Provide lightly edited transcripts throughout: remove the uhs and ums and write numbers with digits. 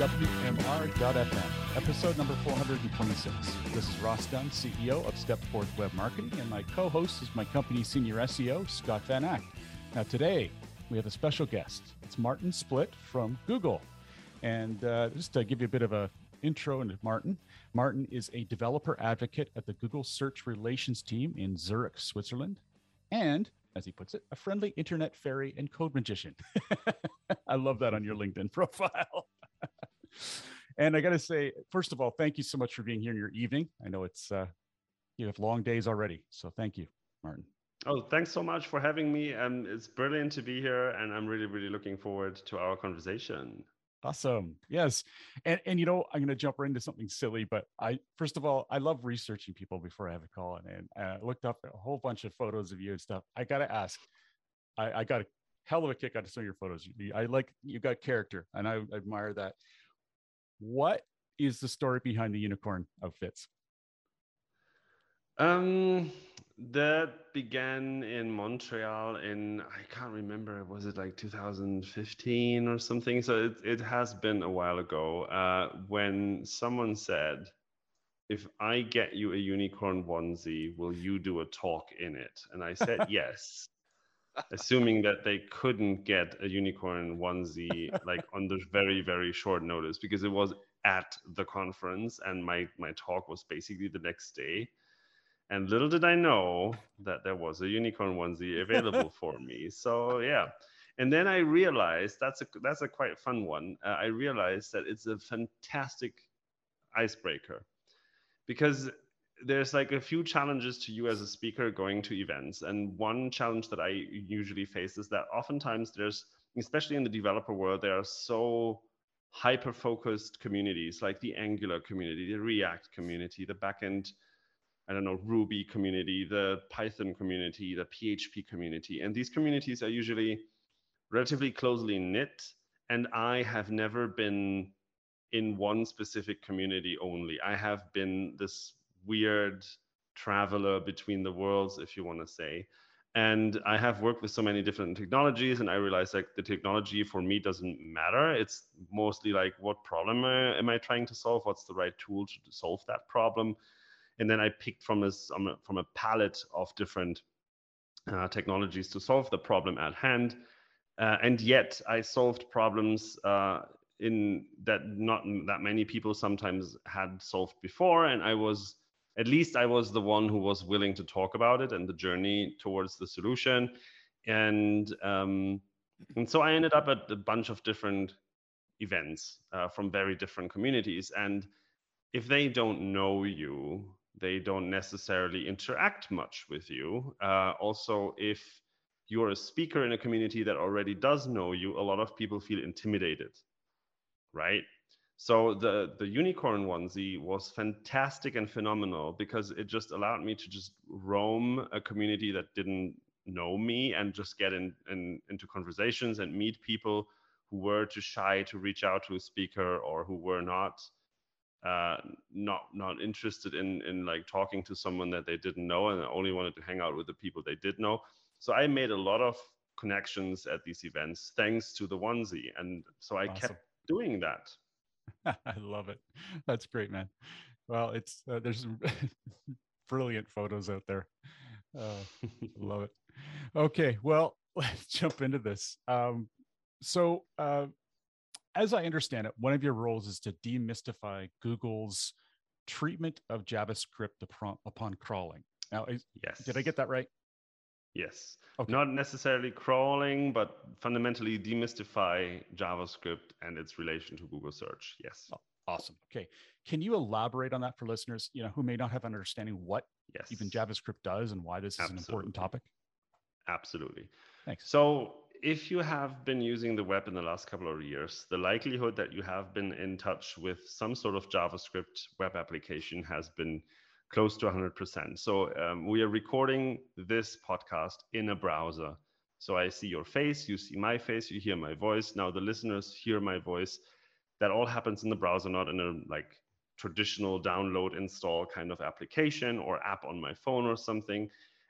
WMR.FM, episode number 426. This is Ross Dunn, CEO of Stepforth Web Marketing, and my co-host is my company's senior SEO, Scott Van Ack. Now today, we have a special guest. It's Martin Splitt from Google. And just to give you a bit of an intro into Martin, Martin is a developer advocate at the Google Search Relations team in Zurich, Switzerland, and, as he puts it, a friendly internet fairy and code magician. I love that on your LinkedIn profile. And I got to say, first of all, thank you so much for being here in your evening. I know it's you have long days already, so thank you, Martin. Oh, thanks so much for having me. It's brilliant to be here, and I'm really, really looking forward to our conversation. Awesome. Yes. And you know, I'm going to jump right into something silly, but first of all, I love researching people before I have a call. And I looked up a whole bunch of photos of you and stuff. I got to ask, I got a hell of a kick out of some of your photos. You got character, and I admire that. What is the story behind the unicorn outfits? That began in Montreal I can't remember, was it like 2015 or something? So it has been a while ago, when someone said, if I get you a unicorn onesie, will you do a talk in it? And I said yes, assuming that they couldn't get a unicorn onesie like on the very, very short notice, because it was at the conference and my talk was basically the next day. And little did I know that there was a unicorn onesie available for me. So yeah. And then I realized that's a quite fun one. I realized that it's a fantastic icebreaker, because there's like a few challenges to you as a speaker going to events. And one challenge that I usually face is that oftentimes there's, especially in the developer world, there are so hyper-focused communities like the Angular community, the React community, the backend, I don't know, Ruby community, the Python community, the PHP community. And these communities are usually relatively closely knit. And I have never been in one specific community only. I have been this weird traveler between the worlds, if you want to say. And I have worked with so many different technologies, and I realized like the technology for me doesn't matter. It's mostly like, what problem am I trying to solve? What's the right tool to solve that problem? And then I picked from a palette of different technologies to solve the problem at hand. And yet I solved problems in that not that many people sometimes had solved before. And I was the one who was willing to talk about it and the journey towards the solution. And so I ended up at a bunch of different events from very different communities. And if they don't know you, they don't necessarily interact much with you. Also, if you're a speaker in a community that already does know you, a lot of people feel intimidated, right? So the unicorn onesie was fantastic and phenomenal, because it just allowed me to just roam a community that didn't know me and just get into conversations and meet people who were too shy to reach out to a speaker, or who were not interested in like talking to someone that they didn't know, and only wanted to hang out with the people they did know. So I made a lot of connections at these events thanks to the onesie, and so I kept doing that. I love it. That's great, man. Well, it's there's some brilliant photos out there. Love it. Okay, well, let's jump into this. So as I understand it, one of your roles is to demystify Google's treatment of JavaScript upon crawling. Now, yes. Did I get that right? Yes. Okay. Not necessarily crawling, but fundamentally demystify JavaScript and its relation to Google search. Yes. Oh, awesome. Okay. Can you elaborate on that for listeners, who may not have an understanding what even JavaScript does and why this is an important topic? Absolutely. Thanks. So if you have been using the web in the last couple of years, the likelihood that you have been in touch with some sort of JavaScript web application has been close to 100%. So we are recording this podcast in a browser. So I see your face, you see my face, you hear my voice. Now the listeners hear my voice. That all happens in the browser, not in a like traditional download install kind of application or app on my phone or something.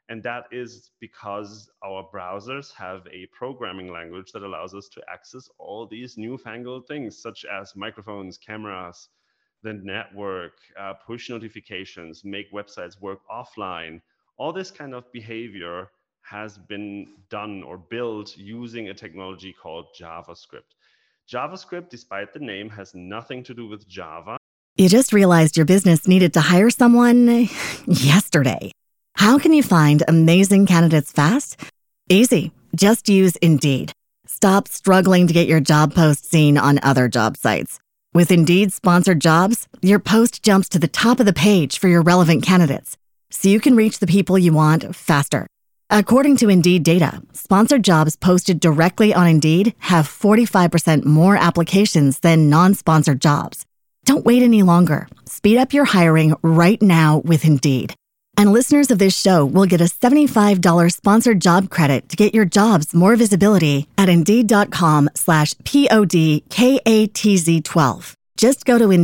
And that is because our browsers have a programming language that allows us to access all these newfangled things, such as microphones, cameras, the network, push notifications, make websites work offline. All this kind of behavior has been done or built using a technology called JavaScript. JavaScript, despite the name, has nothing to do with Java. You just realized your business needed to hire someone yesterday. How can you find amazing candidates fast? Easy. Just use Indeed. Stop struggling to get your job post seen on other job sites. With Indeed sponsored jobs, your post jumps to the top of the page for your relevant candidates, so you can reach the people you want faster. According to Indeed data, sponsored jobs posted directly on Indeed have 45% more applications than non-sponsored jobs. Don't wait any longer. Speed up your hiring right now with Indeed. And listeners of this show will get a $75 sponsored job credit to get your jobs more visibility at Indeed.com/PODKATZ12. Just go to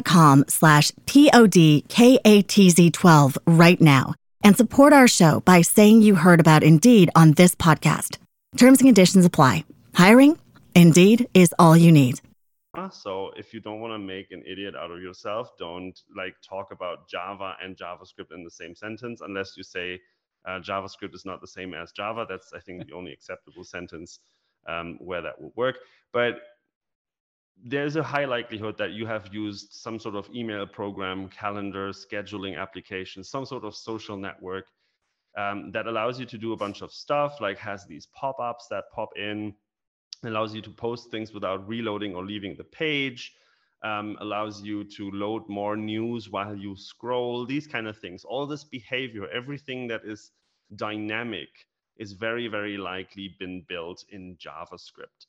Indeed.com/PODKATZ12 right now and support our show by saying you heard about Indeed on this podcast. Terms and conditions apply. Hiring? Indeed is all you need. So if you don't want to make an idiot out of yourself, don't talk about Java and JavaScript in the same sentence, unless you say JavaScript is not the same as Java. That's, I think, the only acceptable sentence where that will work. But there's a high likelihood that you have used some sort of email program, calendar, scheduling application, some sort of social network that allows you to do a bunch of stuff, like has these pop-ups that pop in, allows you to post things without reloading or leaving the page, allows you to load more news while you scroll, these kind of things. All this behavior, everything that is dynamic is very, very likely been built in JavaScript.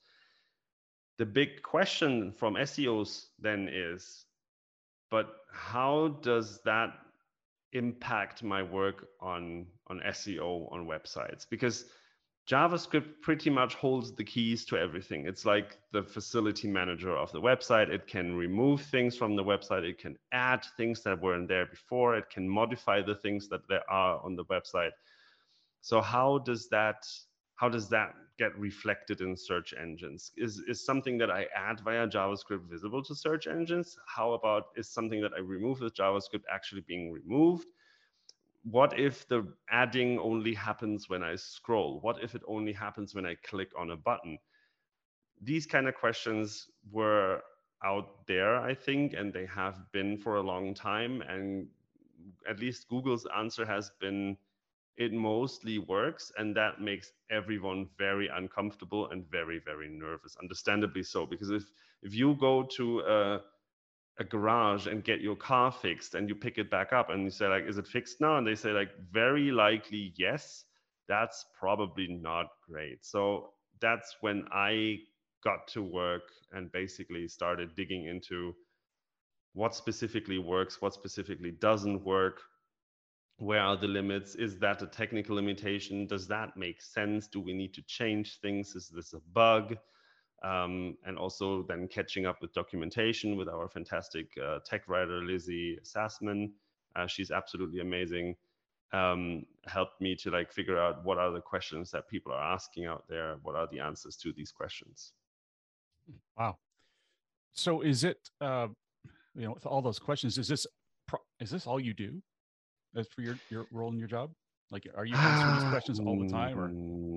The big question from SEOs then is, but how does that impact my work on SEO on websites? Because JavaScript pretty much holds the keys to everything. It's like the facility manager of the website. It can remove things from the website. It can add things that weren't there before. It can modify the things that there are on the website. So how does that get reflected in search engines? Is something that I add via JavaScript visible to search engines? How about is something that I remove with JavaScript actually being removed? What if the adding only happens when I scroll? What if it only happens when I click on a button? These kind of questions were out there, I think, and they have been for a long time. And at least Google's answer has been, it mostly works, and that makes everyone very uncomfortable and very, very nervous, understandably so, because if you go to a garage and get your car fixed and you pick it back up and you say like, is it fixed now? And they say like, very likely yes, that's probably not great. So that's when I got to work and basically started digging into what specifically works, what specifically doesn't work, where are the limits? Is that a technical limitation? Does that make sense? Do we need to change things? Is this a bug? And also then catching up with documentation with our fantastic tech writer, Lizzie Sassman. She's absolutely amazing. Helped me to figure out what are the questions that people are asking out there. What are the answers to these questions? Wow. So is it, with all those questions, is this all you do as for your role in your job? Like, are you answering these questions all the time, or?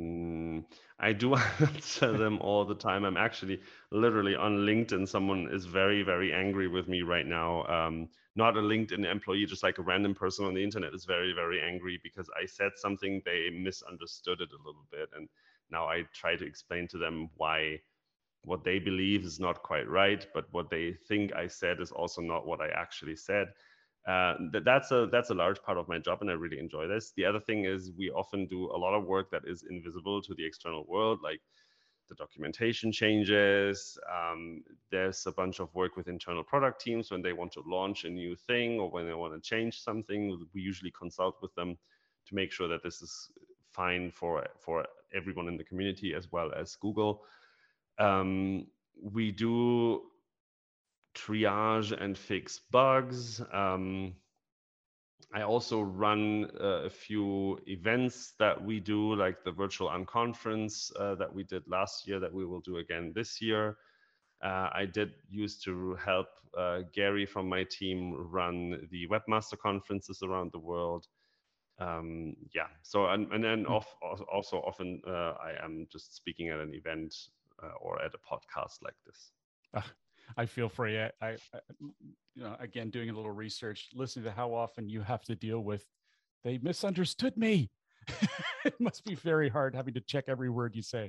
I do answer them all the time. I'm actually literally on LinkedIn. Someone is very, very angry with me right now. Not a LinkedIn employee, just like a random person on the internet is very, very angry because I said something, they misunderstood it a little bit. And now I try to explain to them why what they believe is not quite right, but what they think I said is also not what I actually said. That's a large part of my job, and I really enjoy this. The other thing is we often do a lot of work that is invisible to the external world, like the documentation changes. There's a bunch of work with internal product teams when they want to launch a new thing or when they want to change something. We usually consult with them to make sure that this is fine for everyone in the community as well as Google. We do triage and fix bugs. I also run a few events that we do, like the virtual unconference that we did last year that we will do again this year. I did used to help Gary from my team run the webmaster conferences around the world. Yeah, so and then also often I am just speaking at an event or at a podcast like this. I feel for you. I again, doing a little research, listening to how often you have to deal with, they misunderstood me. It must be very hard having to check every word you say.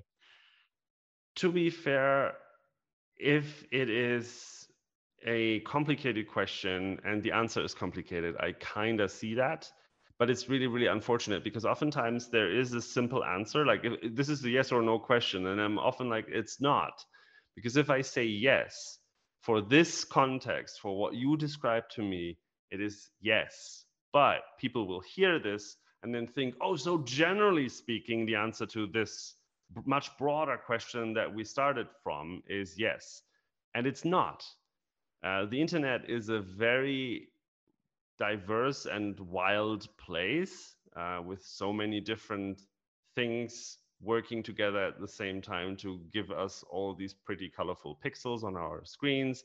To be fair, if it is a complicated question and the answer is complicated, I kind of see that. But it's really, really unfortunate because oftentimes there is a simple answer. Like if this is a yes or no question, and I'm often like, it's not. Because if I say yes, for this context, for what you described to me, it is yes. But people will hear this and then think, oh, so generally speaking, the answer to this much broader question that we started from is yes. And it's not. The internet is a very diverse and wild place with so many different things working together at the same time to give us all these pretty colorful pixels on our screens.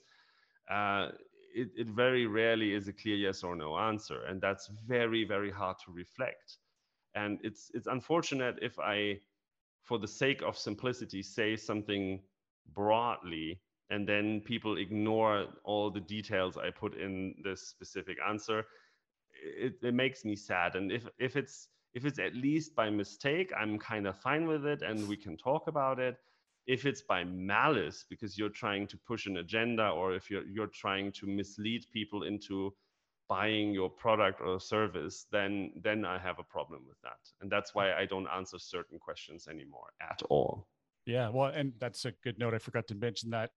It very rarely is a clear yes or no answer, and that's very, very hard to reflect. And it's unfortunate if I, for the sake of simplicity, say something broadly and then people ignore all the details I put in this specific answer. It makes me sad. And if it's at least by mistake, I'm kind of fine with it and we can talk about it. If it's by malice because you're trying to push an agenda, or if you're trying to mislead people into buying your product or service, then I have a problem with that. And that's why I don't answer certain questions anymore at all. Yeah, well, and that's a good note. I forgot to mention that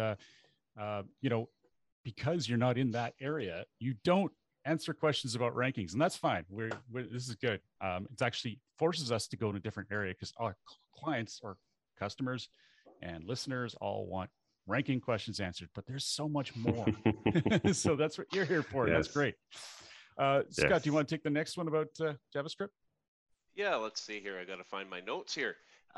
because you're not in that area, you don't answer questions about rankings, and that's fine. This is good. It's actually forces us to go in a different area because our clients or customers and listeners all want ranking questions answered, but there's so much more. So that's what you're here for. Yes. That's great. Scott, yes. Do you want to take the next one about JavaScript? Yeah, let's see here. I got to find my notes here.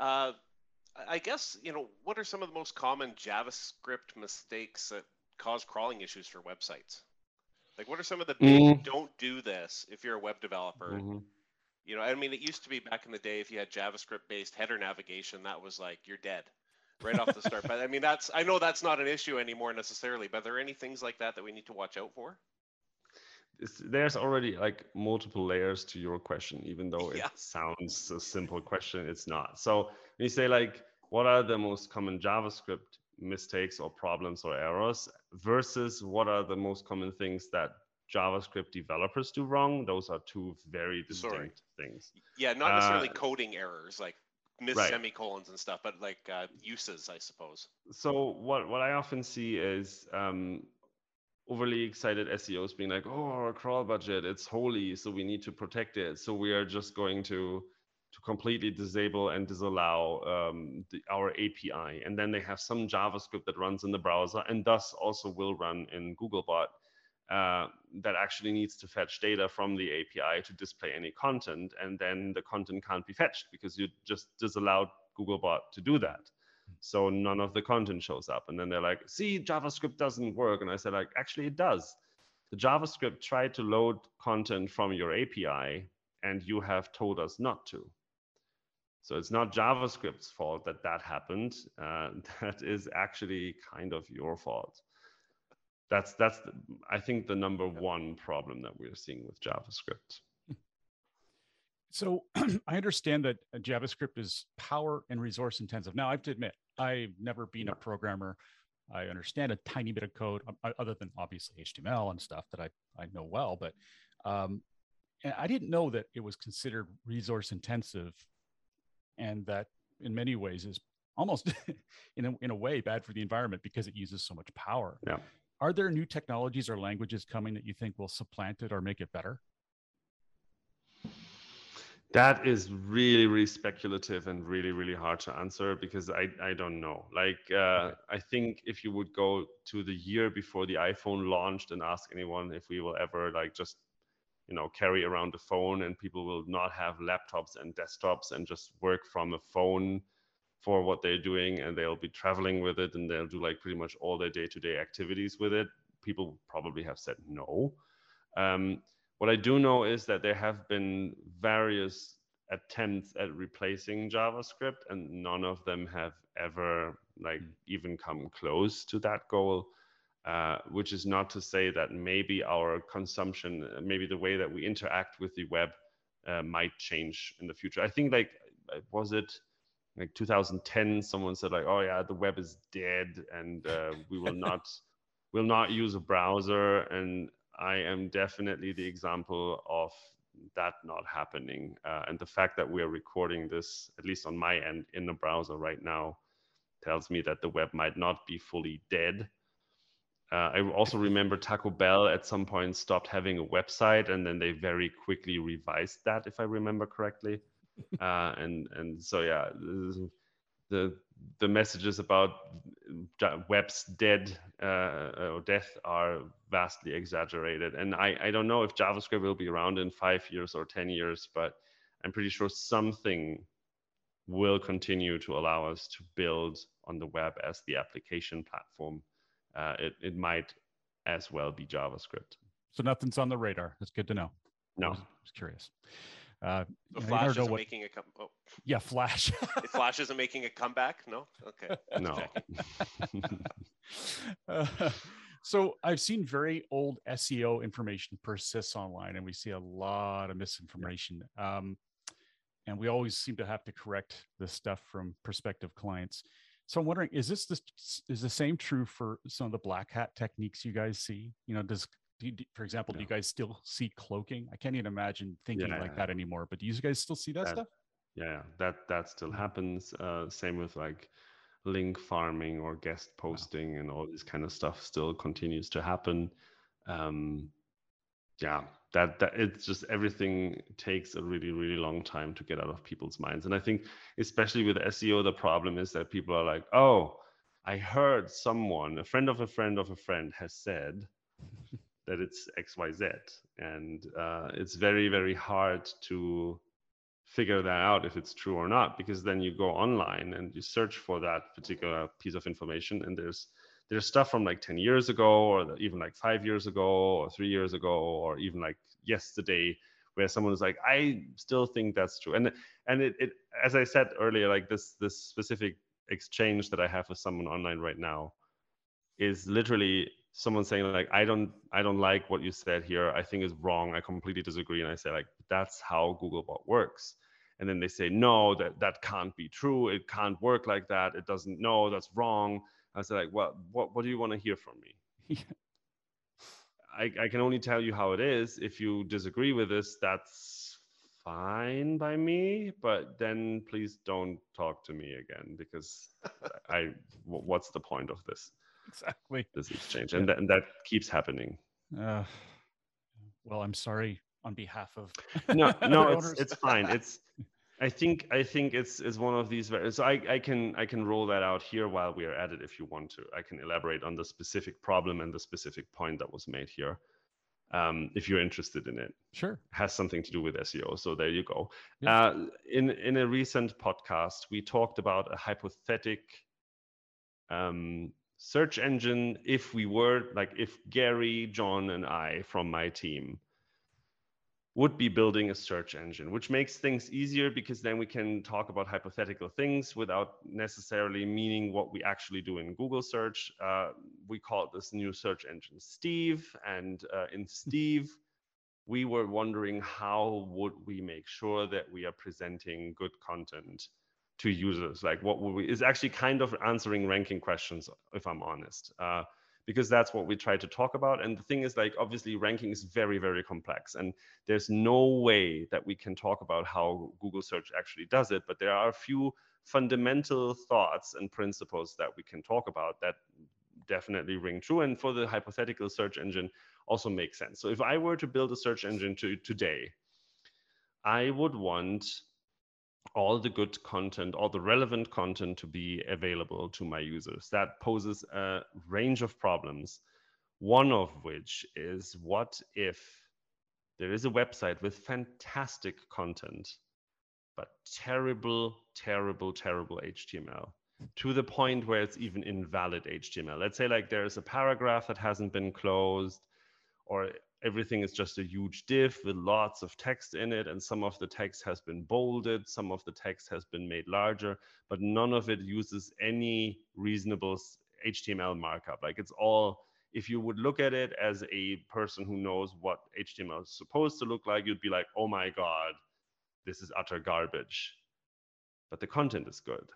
I guess, what are some of the most common JavaScript mistakes that cause crawling issues for websites? Like, what are some of the big don't do this if you're a web developer? Mm-hmm. I mean, it used to be back in the day, if you had JavaScript-based header navigation, that was like, you're dead right off the start. But I mean, I know that's not an issue anymore necessarily, but are there any things like that we need to watch out for? There's already like multiple layers to your question, even though it sounds a simple question, it's not. So when you say like, what are the most common JavaScript mistakes or problems or errors versus what are the most common things that JavaScript developers do wrong? Those are two very distinct things. Yeah, not necessarily coding errors like missed semicolons and stuff, but like uses, I suppose. So what I often see is overly excited SEOs being like, oh, our crawl budget, it's holy, so we need to protect it. So we are just going to completely disable and disallow our API. And then they have some JavaScript that runs in the browser and thus also will run in Googlebot that actually needs to fetch data from the API to display any content. And then the content can't be fetched because you just disallowed Googlebot to do that. So none of the content shows up. And then they're like, see, JavaScript doesn't work. And I said, like, actually, it does. The JavaScript tried to load content from your API, and you have told us not to. So it's not JavaScript's fault that happened. That is actually kind of your fault. That's I think, the number one problem that we're seeing with JavaScript. So I understand that JavaScript is power and resource intensive. Now, I have to admit, I've never been a programmer. I understand a tiny bit of code, other than obviously HTML and stuff that I know well. But and I didn't know that it was considered resource intensive, and that in many ways is almost in a way bad for the environment because it uses so much power. Yeah. Are there new technologies or languages coming that you think will supplant it or make it better? That is really, really speculative and really, really hard to answer because I don't know. Like, I think if you would go to the year before the iPhone launched and ask anyone if we will ever like just carry around a phone, and people will not have laptops and desktops and just work from a phone for what they're doing, and they'll be traveling with it, and they'll do like pretty much all their day-to-day activities with it. People probably have said no. What I do know is that there have been various attempts at replacing JavaScript, and none of them have ever even come close to that goal. Which is not to say that maybe our consumption, maybe the way that we interact with the web might change in the future. I think was it like 2010, someone said like, oh yeah, the web is dead, and we will not use a browser. And I am definitely the example of that not happening. And the fact that we are recording this, at least on my end, in the browser right now, tells me that the web might not be fully dead. I also remember Taco Bell at some point stopped having a website, and then they very quickly revised that, if I remember correctly. And so yeah, the messages about web's dead or death are vastly exaggerated. And I don't know if JavaScript will be around in 5 years or 10 years, but I'm pretty sure something will continue to allow us to build on the web as the application platform. It might as well be JavaScript. So nothing's on the radar. That's good to know. No. I was curious. Flash isn't making a Yeah, Flash. Flash isn't making a comeback? No? Okay. No. So I've seen very old SEO information persists online, and we see a lot of misinformation. And we always seem to have to correct this stuff from prospective clients. So I'm wondering, is the same true for some of the black hat techniques you guys see? For example, do you guys still see cloaking? I can't even imagine thinking like that anymore, but do you guys still see that stuff? Yeah, that still happens. Same with like link farming or guest posting and all this kind of stuff still continues to happen. That it's just, everything takes a really, really long time to get out of people's minds. And I think especially with SEO, the problem is that people are like, oh, I heard someone, a friend of a friend of a friend has said that it's XYZ. And it's very, very hard to figure that out if it's true or not, because then you go online and you search for that particular piece of information, and there's stuff from like 10 years ago, or even like 5 years ago, or 3 years ago, or even like yesterday, where someone is like, I still think that's true. And it as I said earlier, like this specific exchange that I have with someone online right now is literally someone saying like, I don't like what you said here. I think it's wrong. I completely disagree. And I say like, that's how Googlebot works. And then they say, no, that can't be true. It can't work like that. It doesn't know, that's wrong. I was like, well, what do you want to hear from me? I can only tell you how it is. If you disagree with this, that's fine by me, but then please don't talk to me again, because what's the point of this? Exactly. This exchange. And that keeps happening. Well, I'm sorry on behalf of no, it's fine. I think it's one of these. So I can roll that out here while we are at it if you want to. I can elaborate on the specific problem and the specific point that was made here, if you're interested in it. Sure. It has something to do with SEO. So there you go. Yeah. In a recent podcast, we talked about a hypothetical search engine. If Gary, John, and I from my team would be building a search engine, which makes things easier, because then we can talk about hypothetical things without necessarily meaning what we actually do in Google search. We called this new search engine Steve, and in Steve, we were wondering how would we make sure that we are presenting good content to users. Like what would we, is actually kind of answering ranking questions, if I'm honest. Because that's what we try to talk about. And the thing is, like, obviously ranking is very, very complex, and there's no way that we can talk about how Google search actually does it, but there are a few fundamental thoughts and principles that we can talk about that definitely ring true, and for the hypothetical search engine also makes sense. So if I were to build a search engine today, I would want all the good content, all the relevant content to be available to my users. That poses a range of problems, one of which is, what if there is a website with fantastic content, but terrible, terrible, terrible HTML, to the point where it's even invalid HTML. Let's say like there's a paragraph that hasn't been closed, or everything is just a huge div with lots of text in it, and some of the text has been bolded, some of the text has been made larger, but none of it uses any reasonable HTML markup. Like it's all, if you would look at it as a person who knows what HTML is supposed to look like, you'd be like, oh my God, this is utter garbage. But the content is good.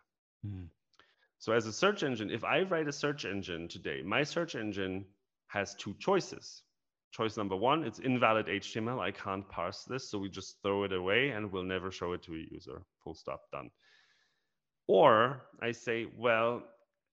So as a search engine, if I write a search engine today, my search engine has two choices. Choice number one, it's invalid HTML. I can't parse this, so we just throw it away and we'll never show it to a user. Full stop, done. Or I say, well,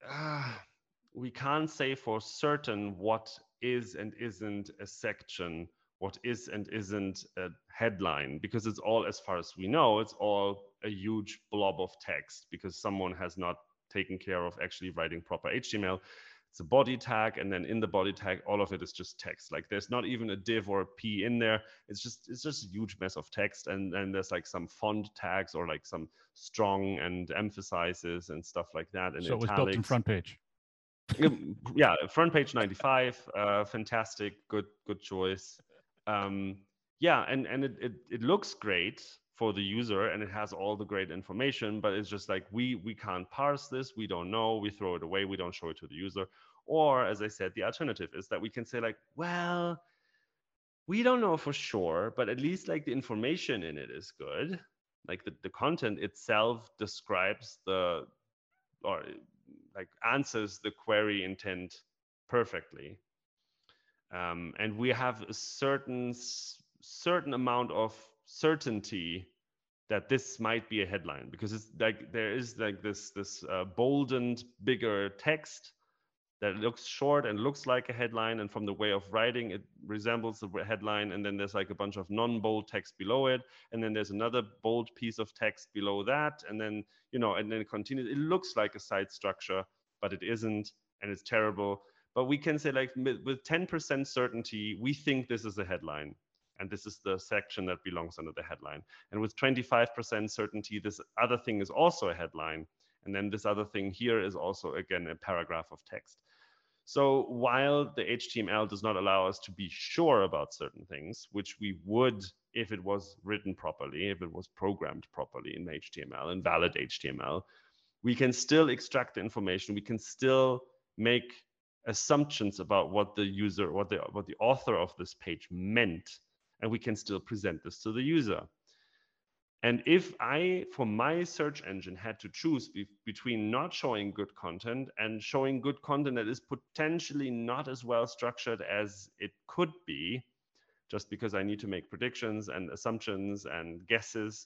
we can't say for certain what is and isn't a section, what is and isn't a headline, because it's all, as far as we know, it's all a huge blob of text because someone has not taken care of actually writing proper HTML. It's a body tag, and then in the body tag, all of it is just text. Like there's not even a div or a p in there. It's just a huge mess of text, and then there's like some font tags or like some strong and emphasizes and stuff like that. And so it was built in front page. Yeah, front page 95, fantastic, good choice. Yeah, and it looks great for the user, and it has all the great information, but it's just like we can't parse this, we don't know, we throw it away, we don't show it to the user. Or as I said, the alternative is that we can say like, well, we don't know for sure, but at least like the information in it is good. Like the content itself describes or like answers the query intent perfectly. And we have a certain amount of certainty that this might be a headline, because it's like there is like this boldened bigger text that looks short and looks like a headline, and from the way of writing it resembles the headline, and then there's like a bunch of non-bold text below it, and then there's another bold piece of text below that, and then and then it continues. It looks like a site structure, but it isn't, and it's terrible. But we can say like with 10% certainty, we think this is a headline, and this is the section that belongs under the headline. And with 25% certainty, this other thing is also a headline. And then this other thing here is also, again, a paragraph of text. So while the HTML does not allow us to be sure about certain things, which we would if it was written properly, if it was programmed properly in HTML, in valid HTML, we can still extract the information. We can still make assumptions about what the user, what the author of this page meant, and we can still present this to the user. And if I, for my search engine, had to choose between not showing good content and showing good content that is potentially not as well structured as it could be, just because I need to make predictions and assumptions and guesses,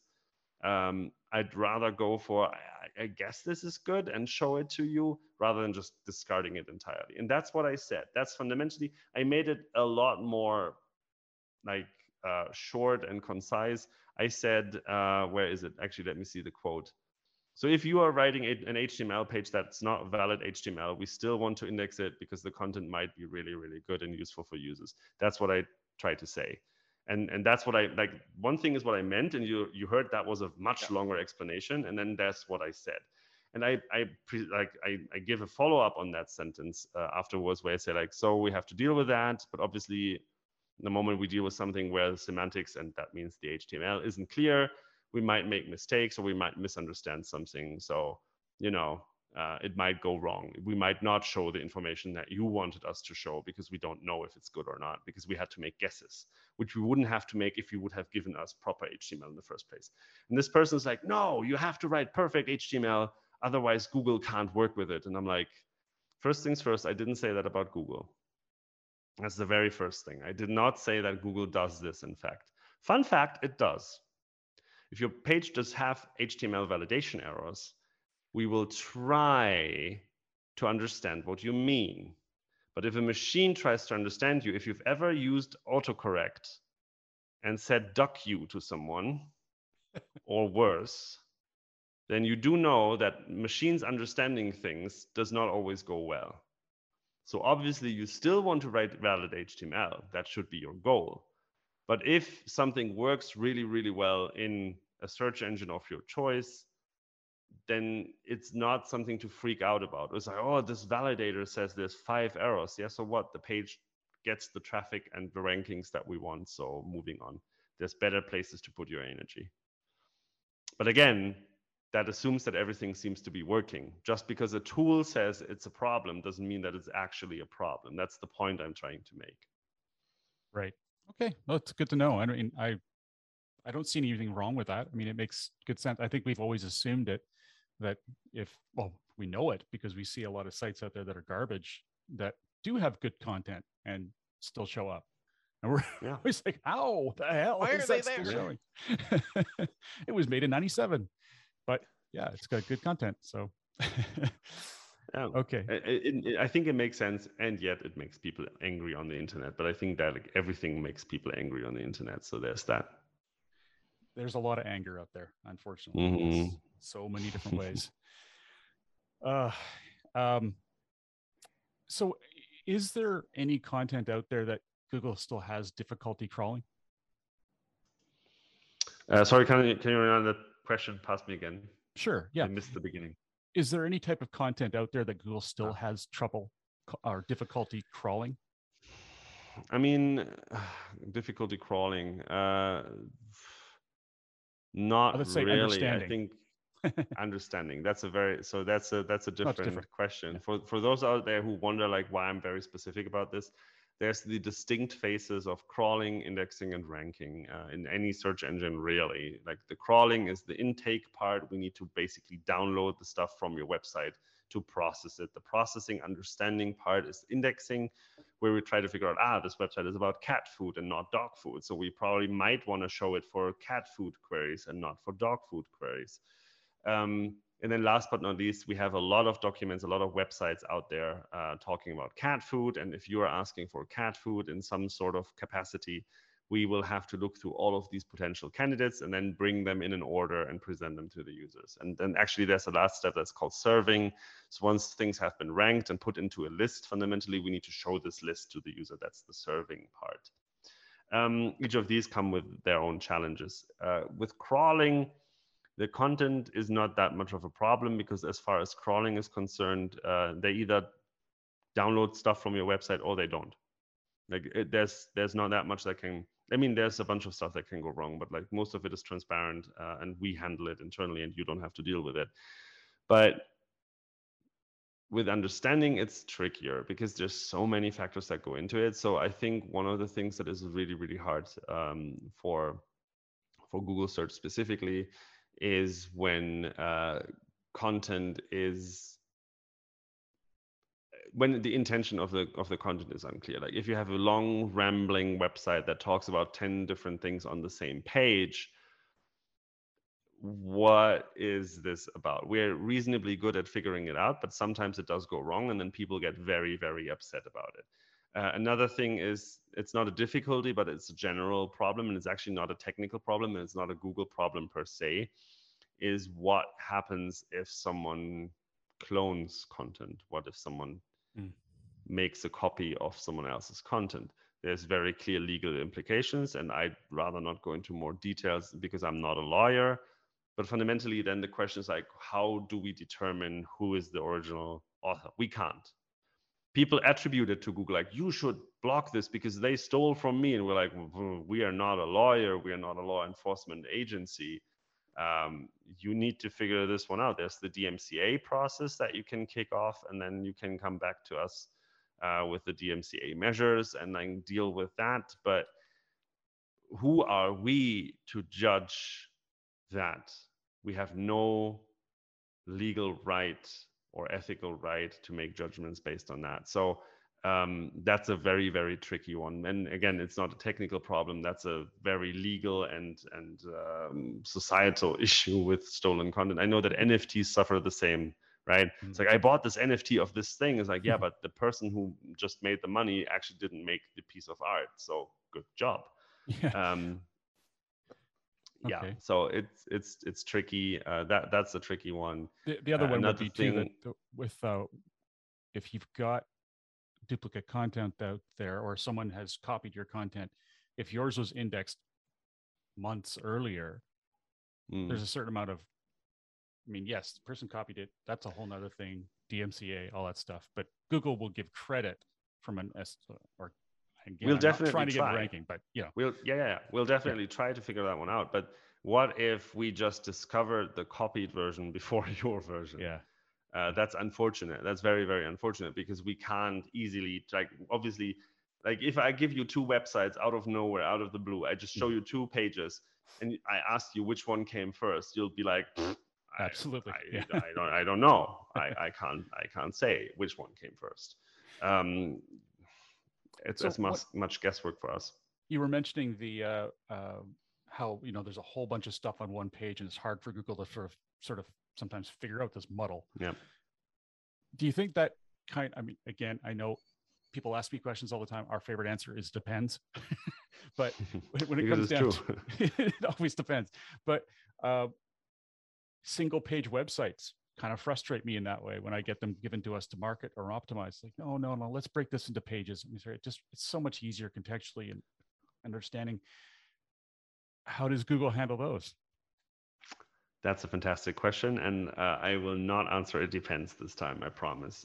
I'd rather go for, I guess this is good, and show it to you, rather than just discarding it entirely. And that's what I said. That's fundamentally, I made it a lot more like short and concise. I said, where is it? Actually, let me see the quote. So if you are writing an HTML page that's not valid HTML, we still want to index it because the content might be really, really good and useful for users. That's what I tried to say. And that's what I like. One thing is what I meant, and you heard that was a much longer explanation, and then that's what I said. And I give a follow-up on that sentence afterwards, where I say like, so we have to deal with that, but obviously the moment we deal with something where the semantics, and that means the HTML, isn't clear, we might make mistakes or we might misunderstand something. So, it might go wrong. We might not show the information that you wanted us to show because we don't know if it's good or not, because we had to make guesses, which we wouldn't have to make if you would have given us proper HTML in the first place. And this person's like, no, you have to write perfect HTML, otherwise Google can't work with it. And I'm like, first things first, I didn't say that about Google. That's the very first thing. I did not say that Google does this, in fact. Fun fact, it does. If your page does have HTML validation errors, we will try to understand what you mean. But if a machine tries to understand you, if you've ever used autocorrect and said "duck you" to someone, or worse, then you do know that machines understanding things does not always go well. So obviously you still want to write valid HTML. That should be your goal. But if something works really, really well in a search engine of your choice, then it's not something to freak out about. It's like, oh, this validator says there's 5 errors. Yeah, so what? The page gets the traffic and the rankings that we want. So moving on, there's better places to put your energy. But again, that assumes that everything seems to be working. Just because a tool says it's a problem doesn't mean that it's actually a problem. That's the point I'm trying to make. Right. Okay. Well, it's good to know. I mean, I don't see anything wrong with that. I mean, it makes good sense. I think we've always assumed it, that we know it because we see a lot of sites out there that are garbage that do have good content and still show up. And we're always like, how the hell Why is are they that still there? showing? It was made in 97, but yeah, it's got good content. So, okay. I think it makes sense, and yet it makes people angry on the internet. But I think that like, everything makes people angry on the internet. So there's that. There's a lot of anger out there, unfortunately. So many different ways. So is there any content out there that Google still has difficulty crawling? Sorry, can you run that question past me again? Sure. Yeah. I missed the beginning. Is there any type of content out there that Google still has trouble or difficulty crawling? I mean, difficulty crawling. Not really. I think understanding. That's a different question. For those out there who wonder like why I'm very specific about this, there's the distinct phases of crawling, indexing, and ranking in any search engine, really. Like the crawling is the intake part. We need to basically download the stuff from your website to process it. The processing, understanding part is indexing, where we try to figure out, this website is about cat food and not dog food. So we probably might want to show it for cat food queries and not for dog food queries. And then last but not least, we have a lot of documents, a lot of websites out there talking about cat food. And if you are asking for cat food in some sort of capacity, we will have to look through all of these potential candidates and then bring them in an order and present them to the users. And then actually there's a last step that's called serving. So once things have been ranked and put into a list, fundamentally, we need to show this list to the user. That's the serving part. Each of these come with their own challenges. With crawling, the content is not that much of a problem because as far as crawling is concerned, they either download stuff from your website or they don't. Like there's not that much that can, I mean, there's a bunch of stuff that can go wrong, but like most of it is transparent and we handle it internally and you don't have to deal with it. But with understanding, it's trickier because there's so many factors that go into it. So I think one of the things that is really, really hard for Google search specifically is when content is, when the intention of the content is unclear. Like if you have a long rambling website that talks about 10 different things on the same page, what is this about? We're reasonably good at figuring it out, but sometimes it does go wrong and then people get very, very upset about it. Another thing is it's not a difficulty, but it's a general problem, and it's actually not a technical problem, and it's not a Google problem per se, is what happens if someone clones content? What if someone makes a copy of someone else's content? There's very clear legal implications, and I'd rather not go into more details because I'm not a lawyer. But fundamentally, then the question is like, how do we determine who is the original author? We can't. People attribute it to Google, like, you should block this because they stole from me. And we're like, we are not a lawyer. We are not a law enforcement agency. You need to figure this one out. There's the DMCA process that you can kick off, and then you can come back to us with the DMCA measures and then deal with that. But who are we to judge that? We have no legal right or ethical right to make judgments based on that. So that's a very, very tricky one. And again, it's not a technical problem. That's a very legal and societal issue with stolen content. I know that NFTs suffer the same, right? It's like, I bought this NFT of this thing. It's like, yeah, but the person who just made the money actually didn't make the piece of art. So good job. Yeah. Okay. So it's tricky. That's a tricky one. The other one would be too that with if you've got duplicate content out there or someone has copied your content, if yours was indexed months earlier, there's a certain amount of, I mean, yes, the person copied it. That's a whole nother thing, DMCA, all that stuff. But Google will give credit from an S, or again, we'll I'm definitely not trying to try. get a ranking, but we'll definitely try to figure that one out. But what if we just discovered the copied version before your version? Yeah. That's unfortunate. That's very, very unfortunate, because we can't easily, like, obviously, like if I give you two websites out of nowhere, out of the blue, I just show you two pages and I ask you which one came first, you'll be like, absolutely. I don't know. I can't say which one came first. It's much guesswork for us. You were mentioning the how, you know, there's a whole bunch of stuff on one page and it's hard for Google to sort of sometimes figure out this muddle. Yeah. Do you think that I mean, again, I know people ask me questions all the time. Our favorite answer is depends. But when it comes down to it always depends. But single page websites kind of frustrate me in that way when I get them given to us to market or optimize. Like, no, let's break this into pages. It's so much easier contextually and understanding. How does Google handle those? That's a fantastic question, and I will not answer it depends this time, I promise.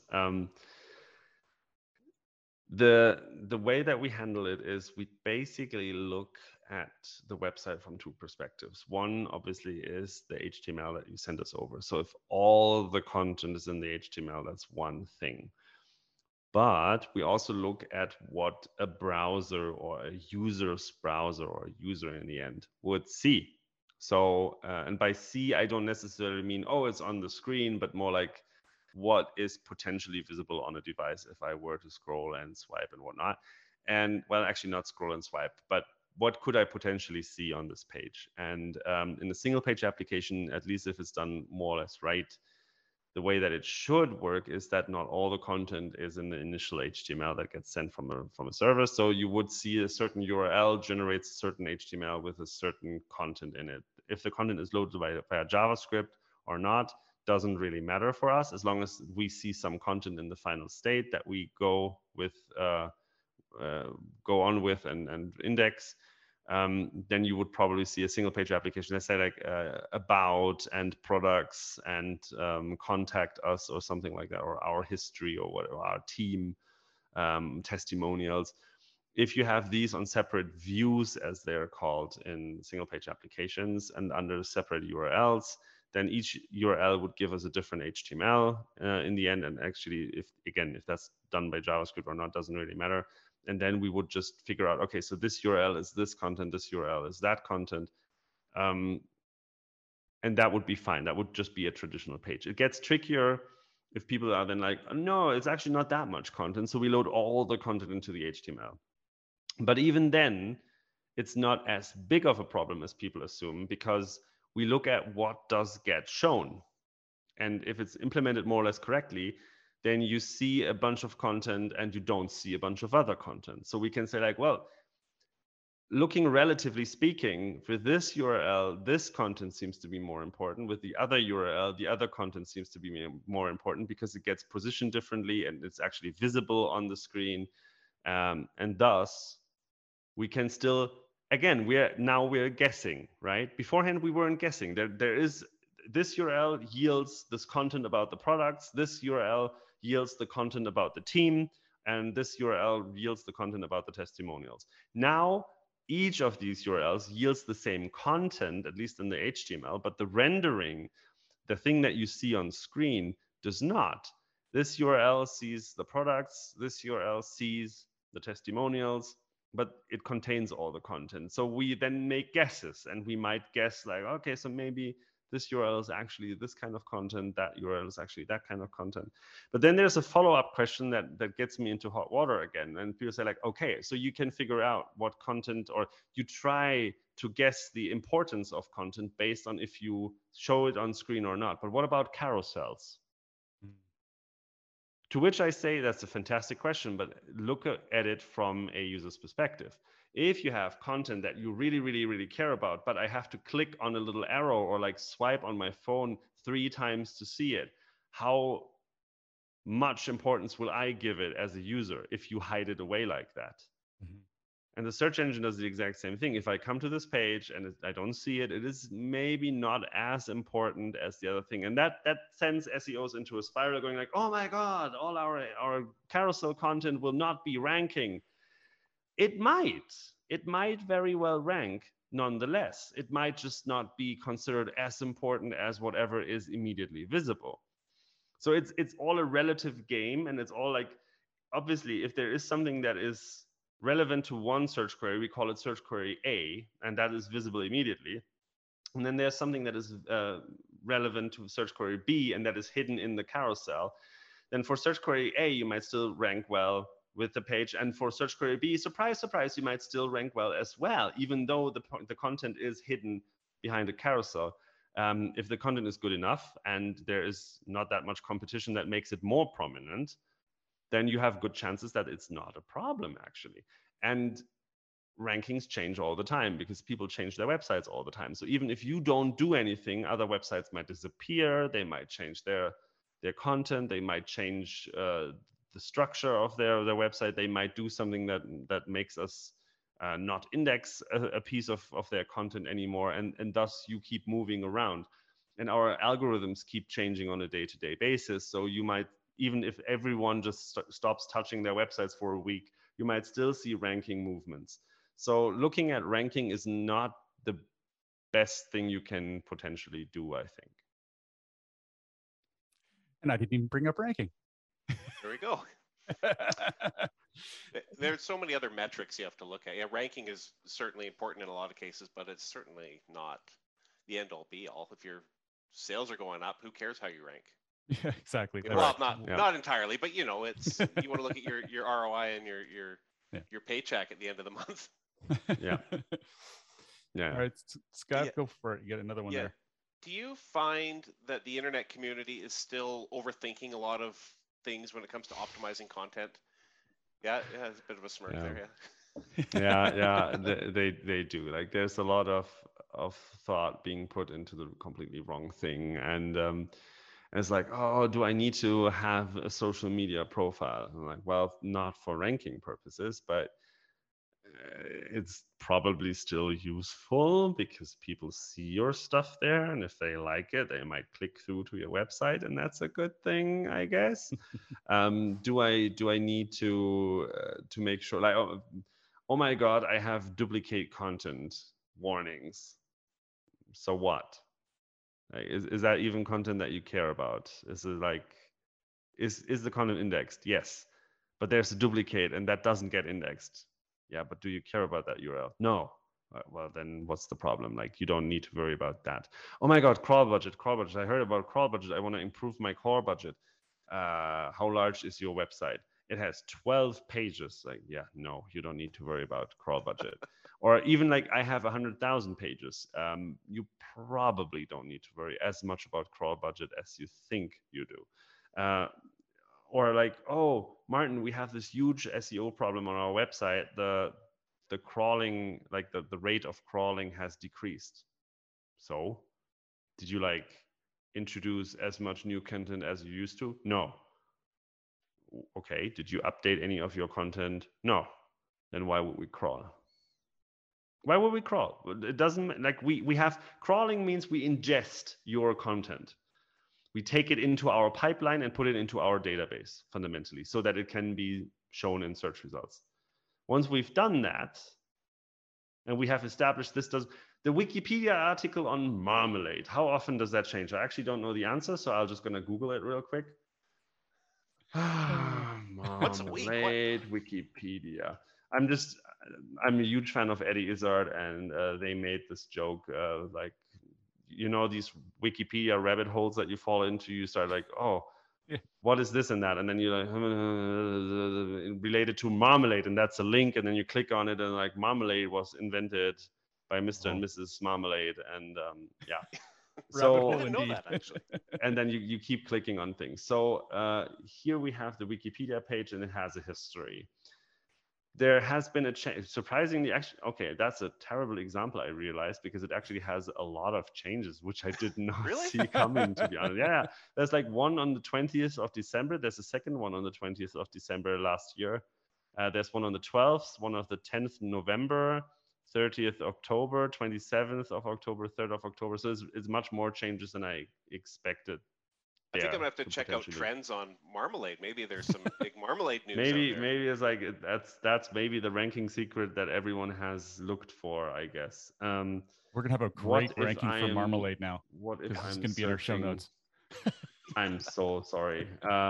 The way that we handle it is we basically look at the website from two perspectives. One, obviously, is the HTML that you send us over. So if all the content is in the HTML, that's one thing. But we also look at what a browser or a user's browser or a user in the end would see. So, and by see, I don't necessarily mean, oh, it's on the screen, but more like what is potentially visible on a device if I were to scroll and swipe and whatnot. And well, actually not scroll and swipe, but what could I potentially see on this page? And in a single page application, at least if it's done more or less right, the way that it should work is that not all the content is in the initial HTML that gets sent from a server. So you would see a certain URL generates a certain HTML with a certain content in it. If the content is loaded via JavaScript or not, doesn't really matter for us, as long as we see some content in the final state that we go on with and index. Then you would probably see a single page application that say like about and products and contact us or something like that, or our history or whatever, our team, testimonials. If you have these on separate views, as they're called in single page applications, and under separate URLs, then each URL would give us a different HTML in the end. And actually, if that's done by JavaScript or not, doesn't really matter. And then we would just figure out, okay, so this URL is this content, this URL is that content. And that would be fine. That would just be a traditional page. It gets trickier if people are then like, no, it's actually not that much content. So we load all the content into the HTML. But even then, it's not as big of a problem as people assume, because we look at what does get shown. And if it's implemented more or less correctly, then you see a bunch of content and you don't see a bunch of other content. So we can say like, well, looking relatively speaking, for this URL, this content seems to be more important. With the other URL, the other content seems to be more important because it gets positioned differently and it's actually visible on the screen. And thus, we can still, again, we're guessing, right? Beforehand, we weren't guessing. There is, this URL yields this content about the products, this URL yields the content about the team, and this URL yields the content about the testimonials. Now, each of these URLs yields the same content, at least in the HTML, but the rendering, the thing that you see on screen, does not. This URL sees the products, this URL sees the testimonials, but it contains all the content. So we then make guesses, and we might guess like, okay, so maybe this URL is actually this kind of content, that URL is actually that kind of content. But then there's a follow-up question that gets me into hot water again. And people say like, okay, so you can figure out what content, or you try to guess the importance of content based on if you show it on screen or not. But what about carousels? To which I say that's a fantastic question, but look at it from a user's perspective. If you have content that you really, really, really care about, but I have to click on a little arrow or like swipe on my phone 3 times to see it, how much importance will I give it as a user if you hide it away like that? Mm-hmm. And the search engine does the exact same thing. If I come to this page and I don't see it, it is maybe not as important as the other thing. And that sends SEOs into a spiral going like, oh my God, all our carousel content will not be ranking. It might very well rank nonetheless. It might just not be considered as important as whatever is immediately visible. So it's all a relative game, and it's all like, obviously, if there is something that is relevant to one search query, we call it search query A, and that is visible immediately. And then there's something that is relevant to search query B, and that is hidden in the carousel. Then for search query A, you might still rank well with the page. And for search query B, surprise, surprise, you might still rank well as well, even though the content is hidden behind a carousel. If the content is good enough and there is not that much competition that makes it more prominent, then you have good chances that it's not a problem, actually. And rankings change all the time because people change their websites all the time. So even if you don't do anything, other websites might disappear. They might change their content. They might change the structure of their website. They might do something that makes us not index a piece of their content anymore. And thus you keep moving around. And our algorithms keep changing on a day-to-day basis. So you might, even if everyone just stops touching their websites for a week, you might still see ranking movements. So looking at ranking is not the best thing you can potentially do, I think. And I didn't even bring up ranking. There we go. There's so many other metrics you have to look at. Yeah, ranking is certainly important in a lot of cases, but it's certainly not the end-all be-all. If your sales are going up, who cares how you rank? Yeah, exactly. Well, not entirely, but it's you want to look at your ROI and your paycheck at the end of the month. Yeah. All right, Scott, go for it. You get another one there. Do you find that the internet community is still overthinking a lot of things when it comes to optimizing content? Yeah, it's a bit of a smirk there. Yeah, they do. Like, there's a lot of thought being put into the completely wrong thing, and it's like, oh, do I need to have a social media profile? I'm like, well, not for ranking purposes, but it's probably still useful because people see your stuff there, and if they like it, they might click through to your website, and that's a good thing, I guess. Do I need to make sure, like, oh my God, I have duplicate content warnings. So what? Like, is that even content that you care about? Is it like, is the content indexed? Yes, but there's a duplicate and that doesn't get indexed. Yeah, but do you care about that URL? No. Well, then what's the problem? Like, you don't need to worry about that. Oh my God, crawl budget. I heard about crawl budget. I want to improve my core budget. How large is your website? It has 12 pages. Like, yeah, no, you don't need to worry about crawl budget. Or even like, I have 100,000 pages. You probably don't need to worry as much about crawl budget as you think you do. Or like, oh, Martin, we have this huge SEO problem on our website. The crawling, like the rate of crawling has decreased. So did you like introduce as much new content as you used to? No. Okay, did you update any of your content? No. Then why would we crawl? Why would we crawl? It doesn't, like, we have, crawling means we ingest your content. We take it into our pipeline and put it into our database fundamentally so that it can be shown in search results. Once we've done that, and we have established this does, the Wikipedia article on marmalade, how often does that change? I actually don't know the answer, so I'm just going to Google it real quick. Marmalade, Wikipedia. I'm a huge fan of Eddie Izzard, and they made this joke, like, these Wikipedia rabbit holes that you fall into, you start like, oh, yeah, what is this and that? And then you're like, related to marmalade, and that's a link. And then you click on it, and like, marmalade was invented by Mr. and Mrs. Marmalade. And yeah. So I didn't know that, actually. And then you keep clicking on things. So here we have the Wikipedia page, and it has a history. There has been a change, surprisingly, actually, okay, that's a terrible example, I realized, because it actually has a lot of changes, which I did not see coming, to be honest. Yeah, there's like one on the 20th of December. There's a second one on the 20th of December last year. There's one on the 12th, one of the 10th November, 30th October, 27th of October, 3rd of October. So it's much more changes than I expected. I think I'm gonna have to check out trends on Marmalade. Maybe there's some big Marmalade news. Maybe it's like that's maybe the ranking secret that everyone has looked for, I guess. We're gonna have a great ranking for Marmalade now. What if I'm gonna be in our show notes? I'm so sorry.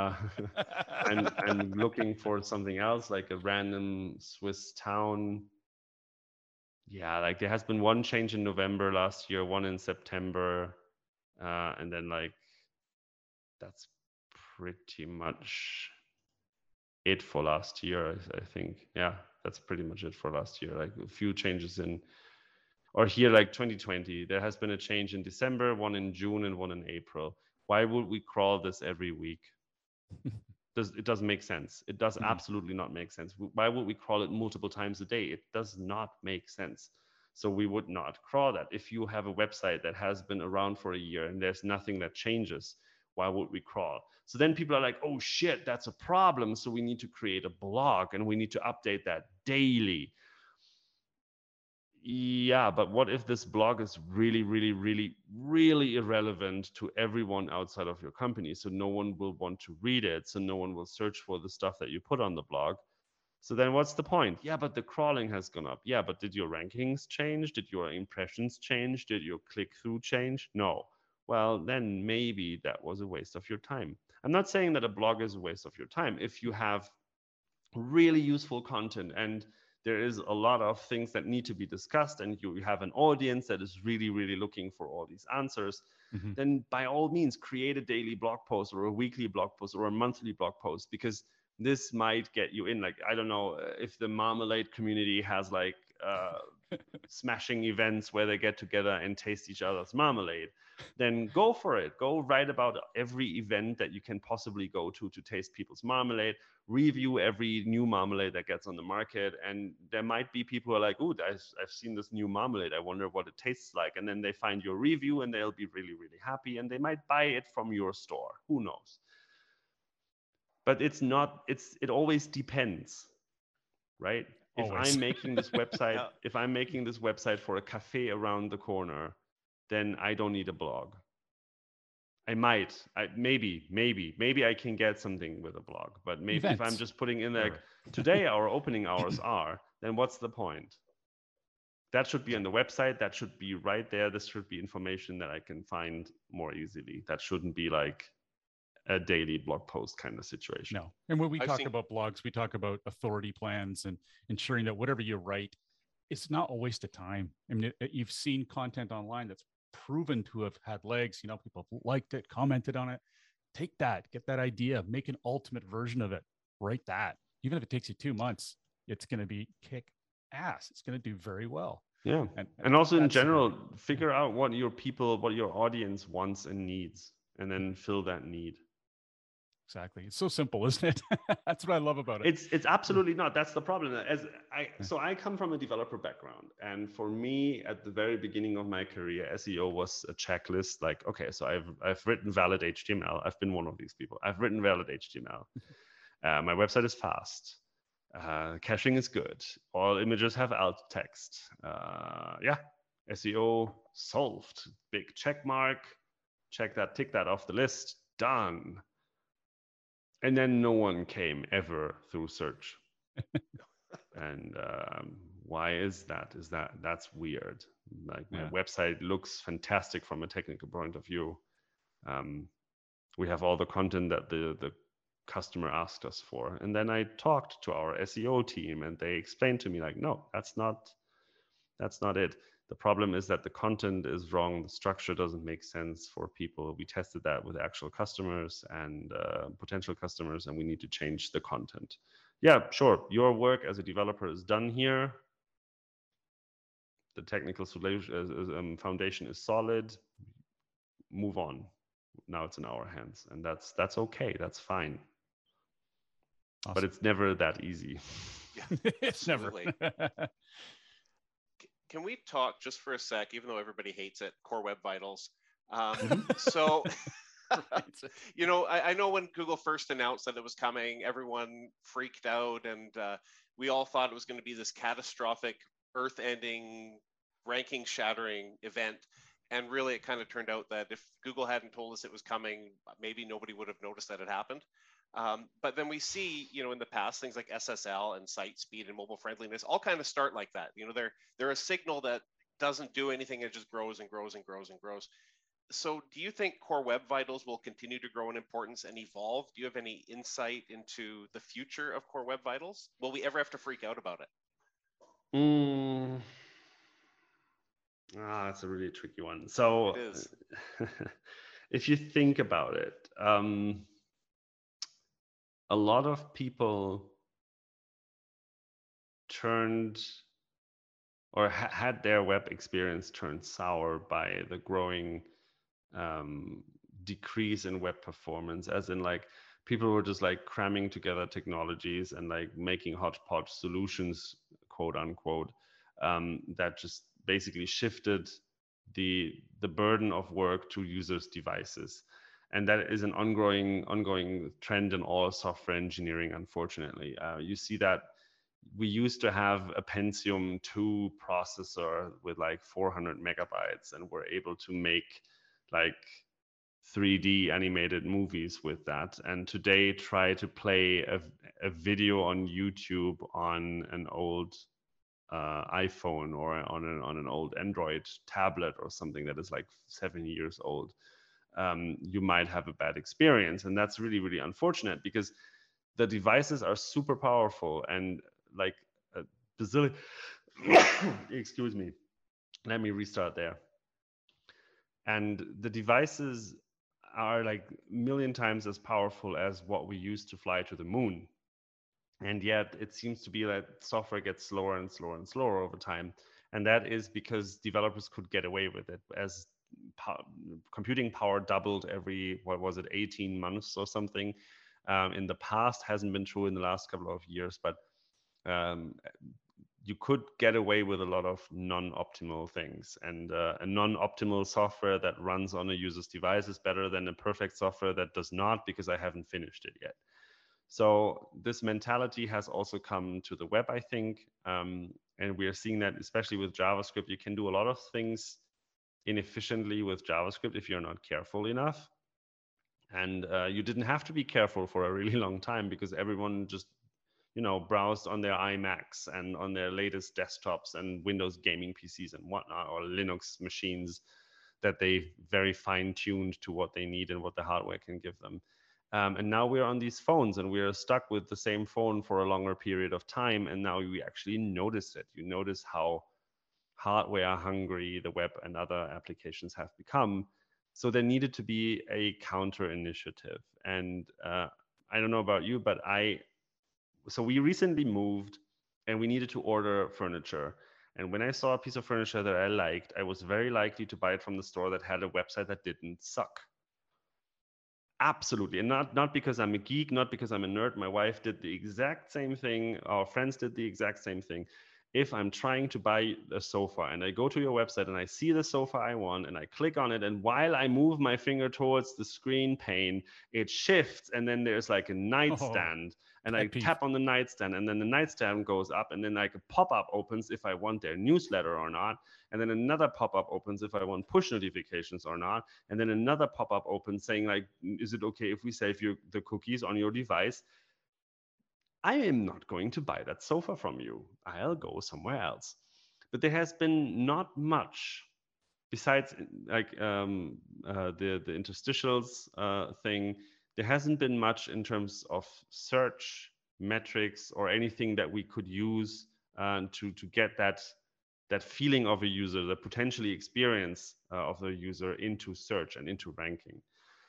I'm looking for something else, like a random Swiss town. Yeah, like there has been one change in November last year, one in September, and then like that's pretty much it for last year, I think. Yeah, that's pretty much it for last year. Like a few changes or here, like 2020, there has been a change in December, one in June, and one in April. Why would we crawl this every week? It doesn't make sense. It does absolutely not make sense. Why would we crawl it multiple times a day? It does not make sense. So we would not crawl that. If you have a website that has been around for a year and there's nothing that changes, why would we crawl? So then people are like, oh shit, that's a problem. So we need to create a blog and we need to update that daily. Yeah, but what if this blog is really, really, really, really irrelevant to everyone outside of your company? So no one will want to read it. So no one will search for the stuff that you put on the blog. So then what's the point? Yeah, but the crawling has gone up. Yeah, but did your rankings change? Did your impressions change? Did your click-through change? No. Well, then maybe that was a waste of your time. I'm not saying that a blog is a waste of your time. If you have really useful content and there is a lot of things that need to be discussed and you have an audience that is really, really looking for all these answers, then by all means, create a daily blog post or a weekly blog post or a monthly blog post, because this might get you in. Like, I don't know if the Marmalade community has like smashing events where they get together and taste each other's marmalade, then go for it. Go write about every event that you can possibly go to taste people's marmalade. Review every new marmalade that gets on the market. And there might be people who are like, "Ooh, I've seen this new marmalade. I wonder what it tastes like." And then they find your review and they'll be really, really happy. And they might buy it from your store. Who knows? But it always depends, right? If I'm making this website, if I'm making this website for a cafe around the corner, then I don't need a blog. Maybe I can get something with a blog, but maybe events. If I'm just putting in like today our opening hours are, then what's the point? That should be on the website. That should be right there. This should be information that I can find more easily. That shouldn't be like a daily blog post kind of situation. No. And when we talk about blogs, we talk about authority plans and ensuring that whatever you write, it's not a waste of time. I mean, you've seen content online that's proven to have had legs. You know, people have liked it, commented on it. Take that, get that idea, make an ultimate version of it. Write that. Even if it takes you 2 months, it's going to be kick ass. It's going to do very well. Yeah. And also in general, figure out what your audience wants and needs, and then fill that need. Exactly. It's so simple, isn't it? That's what I love about it. It's absolutely not. That's the problem. So I come from a developer background, and for me, at the very beginning of my career, SEO was a checklist. Like, okay, so I've written valid HTML. I've been one of these people. I've written valid HTML. My website is fast. Caching is good. All images have alt text. SEO solved. Big check mark. Tick that off the list. Done. And then no one came ever through search. And why is that? That's weird. Like my website looks fantastic from a technical point of view. We have all the content that the customer asked us for. And then I talked to our SEO team and they explained to me like, no, that's not it. The problem is that the content is wrong. The structure doesn't make sense for people. We tested that with actual customers and potential customers, and we need to change the content. Yeah, sure. Your work as a developer is done here. The technical solution, foundation is solid. Move on. Now it's in our hands, and that's okay. That's fine. Awesome. But it's never that easy. Yeah, it's never. Can we talk just for a sec, even though everybody hates it, Core Web Vitals? So You know, I know when Google first announced that it was coming, everyone freaked out, and we all thought it was going to be this catastrophic, earth-ending, ranking-shattering event. And really, it kind of turned out that if Google hadn't told us it was coming, maybe nobody would have noticed that it happened. But then we see, you know, in the past, things like SSL and site speed and mobile friendliness all kind of start like that. You know, they're a signal that doesn't do anything; it just grows and grows and grows and grows. So do you think Core Web Vitals will continue to grow in importance and evolve? Do you have any insight into the future of Core Web Vitals? Will we ever have to freak out about it? That's a really tricky one. So It is. if you think about it, a lot of people turned or had their web experience turned sour by the growing decrease in web performance, as in like people were just like cramming together technologies and like making hodgepodge solutions, quote unquote, that just basically shifted the burden of work to users' devices. And that is an ongoing trend in all software engineering, unfortunately. You see that we used to have a Pentium 2 processor with like 400 megabytes, and we're able to make like 3D animated movies with that. And today, try to play a video on YouTube on an old iPhone or on an old Android tablet or something that is like 7 years old. You might have a bad experience. And that's really, really unfortunate, because the devices are super powerful and like a bazillion, excuse me, let me restart there. And the devices are like a million times as powerful as what we used to fly to the moon. And yet it seems to be that software gets slower and slower and slower over time. And that is because developers could get away with it. As computing power doubled every, 18 months or something. In the past, hasn't been true in the last couple of years, but you could get away with a lot of non-optimal things. And a non-optimal software that runs on a user's device is better than a perfect software that does not, because I haven't finished it yet. So this mentality has also come to the web, I think. And we are seeing that, especially with JavaScript, you can do a lot of things inefficiently with JavaScript if you're not careful enough. And you didn't have to be careful for a really long time, because everyone just, you know, browsed on their iMacs and on their latest desktops and Windows gaming PCs and whatnot, or Linux machines that they very fine-tuned to what they need and what the hardware can give them. And now we're on these phones, and we're stuck with the same phone for a longer period of time. And now we actually notice it. You notice how hardware hungry the web and other applications have become. So there needed to be a counter initiative. And I don't know about you, but so we recently moved and we needed to order furniture. And when I saw a piece of furniture that I liked, I was very likely to buy it from the store that had a website that didn't suck. Absolutely. And not because I'm a geek, not because I'm a nerd. My wife did the exact same thing. Our friends did the exact same thing. If I'm trying to buy a sofa and I go to your website and I see the sofa I want and I click on it, and while I move my finger towards the screen pane, it shifts, and then there's like a nightstand, and I tap on the nightstand, and then the nightstand goes up, and then like a pop-up opens if I want their newsletter or not, and then another pop-up opens if I want push notifications or not, and then another pop-up opens saying like, is it okay if we save the cookies on your device? I am not going to buy that sofa from you. I'll go somewhere else. But there has been not much besides like the interstitials thing. There hasn't been much in terms of search metrics or anything that we could use to get that feeling of a user, the potentially experience of the user into search and into ranking.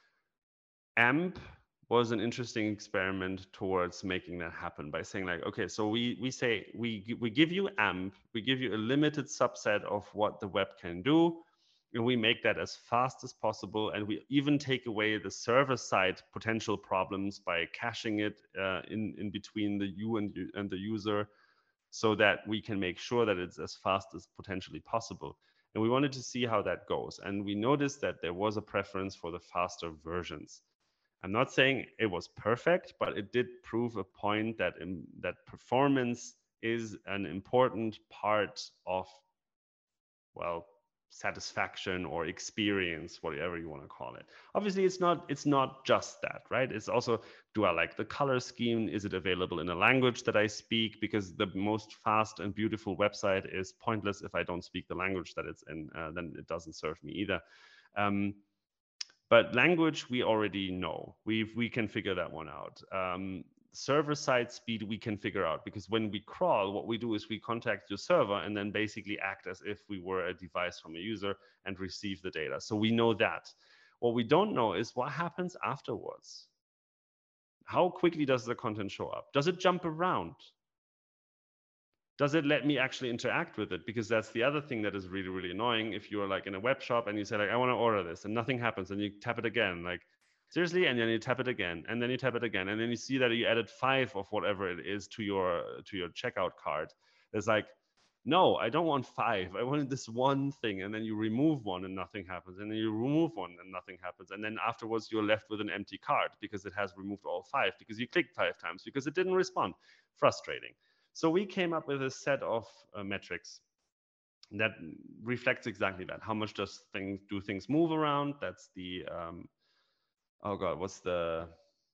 AMP was an interesting experiment towards making that happen by saying like, okay, so we say we give you AMP, we give you a limited subset of what the web can do, and we make that as fast as possible, and we even take away the server side potential problems by caching it in between you and the user, so that we can make sure that it's as fast as potentially possible. And we wanted to see how that goes. And we noticed that there was a preference for the faster versions. I'm not saying it was perfect, but it did prove a point that that performance is an important part of, well, satisfaction or experience, whatever you want to call it. Obviously, it's not just that, right? It's also, do I like the color scheme? Is it available in a language that I speak? Because the most fast and beautiful website is pointless if I don't speak the language that it's in. Then it doesn't serve me either. But language, we already know. We can figure that one out. Server-side speed, we can figure out, because when we crawl, what we do is we contact your server and then basically act as if we were a device from a user and receive the data. So we know that. What we don't know is what happens afterwards. How quickly does the content show up? Does it jump around? Does it let me actually interact with it? Because that's the other thing that is really, really annoying. If you're like in a web shop and you say like, I want to order this, and nothing happens, and you tap it again, like, seriously? And then you tap it again, and then you tap it again, and then you see that you added 5 of whatever it is to your checkout cart. It's like, no, I don't want 5. I wanted this one thing, and then you remove one and nothing happens, and then you remove one and nothing happens, and then afterwards you're left with an empty cart because it has removed all 5 because you clicked 5 times because it didn't respond. Frustrating. So we came up with a set of metrics that reflects exactly that. How much do things move around? That's the oh god, what's the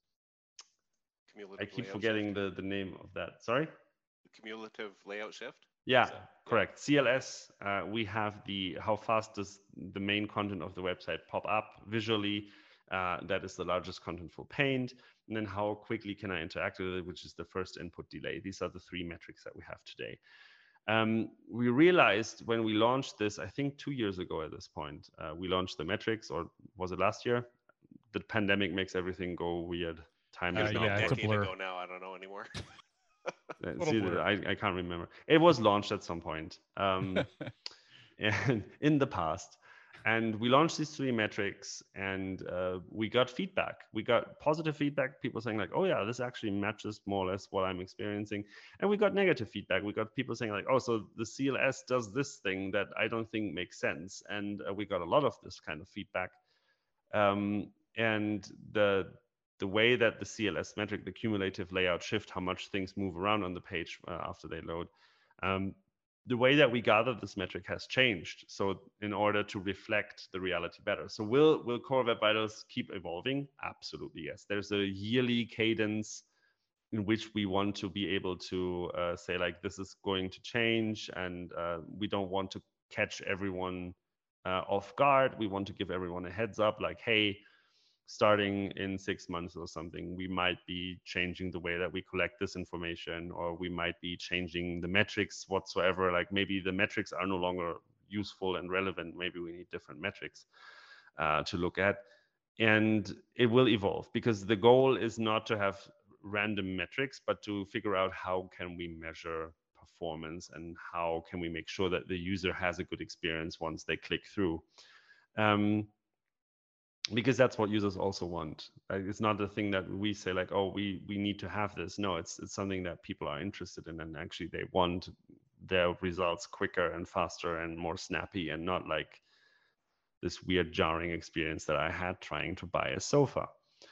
cumulative I keep forgetting the name of that. Sorry? Cumulative layout shift? Yeah, correct. CLS, we have how fast does the main content of the website pop up visually. That is the largest contentful paint. And then how quickly can I interact with it, which is the first input delay. These are the 3 metrics that we have today. We realized when we launched this, I think 2 years ago at this point, we launched the metrics, or was it last year? The pandemic makes everything go weird. Time is yeah, it's a blur. Ago now, I don't know anymore. See, I can't remember. It was launched at some point and in the past. And we launched these 3 metrics, and we got feedback. We got positive feedback, people saying like, oh yeah, this actually matches more or less what I'm experiencing. And we got negative feedback. We got people saying like, oh, so the CLS does this thing that I don't think makes sense. And we got a lot of this kind of feedback. And the way that the CLS metric, the cumulative layout shift, how much things move around on the page after they load, the way that we gather this metric has changed. So in order to reflect the reality better. So will Core Web Vitals keep evolving? Absolutely, yes. There's a yearly cadence in which we want to be able to say like, this is going to change, and we don't want to catch everyone off guard. We want to give everyone a heads up, like, hey, starting in 6 months or something, we might be changing the way that we collect this information, or we might be changing the metrics whatsoever. Like maybe the metrics are no longer useful and relevant. Maybe we need different metrics to look at. And it will evolve, because the goal is not to have random metrics, but to figure out how can we measure performance and how can we make sure that the user has a good experience once they click through. Because that's what users also want. It's not a thing that we say like, oh, we need to have this. No, it's something that people are interested in, and actually they want their results quicker and faster and more snappy, and not like this weird jarring experience that I had trying to buy a sofa.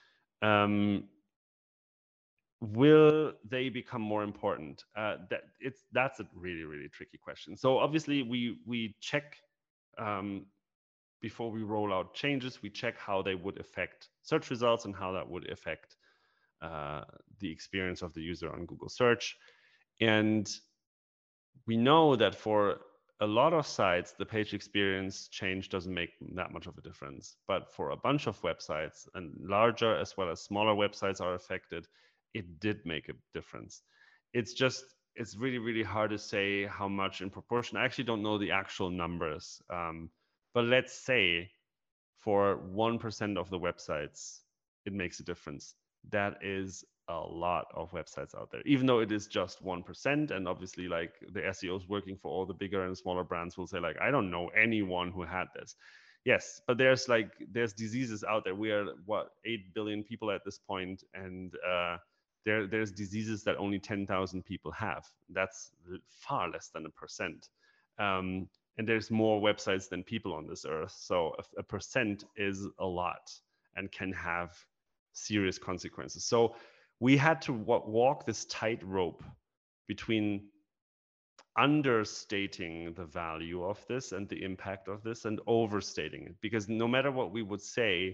Will they become more important? That's a really, really tricky question. So obviously we check before we roll out changes, we check how they would affect search results and how that would affect the experience of the user on Google search. And we know that for a lot of sites, the page experience change doesn't make that much of a difference. But for a bunch of websites, and larger as well as smaller websites are affected, it did make a difference. It's really, really hard to say how much in proportion. I actually don't know the actual numbers. But let's say for 1% of the websites, it makes a difference. That is a lot of websites out there, even though it is just 1%. And obviously, like, the SEOs working for all the bigger and smaller brands will say like, I don't know anyone who had this. Yes, but there's diseases out there. We are 8 billion people at this point, and there's diseases that only 10,000 people have. That's far less than 1%. and there's more websites than people on this earth. So a percent is a lot and can have serious consequences. So we had to walk this tightrope between understating the value of this and the impact of this and overstating it, because no matter what we would say,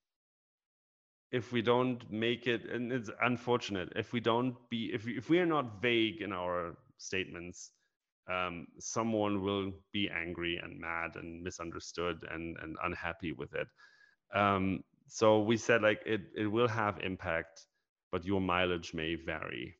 if we don't make it, and it's unfortunate, if we are not vague in our statements, someone will be angry and mad and misunderstood and unhappy with it. So we said, like, it will have impact, but your mileage may vary.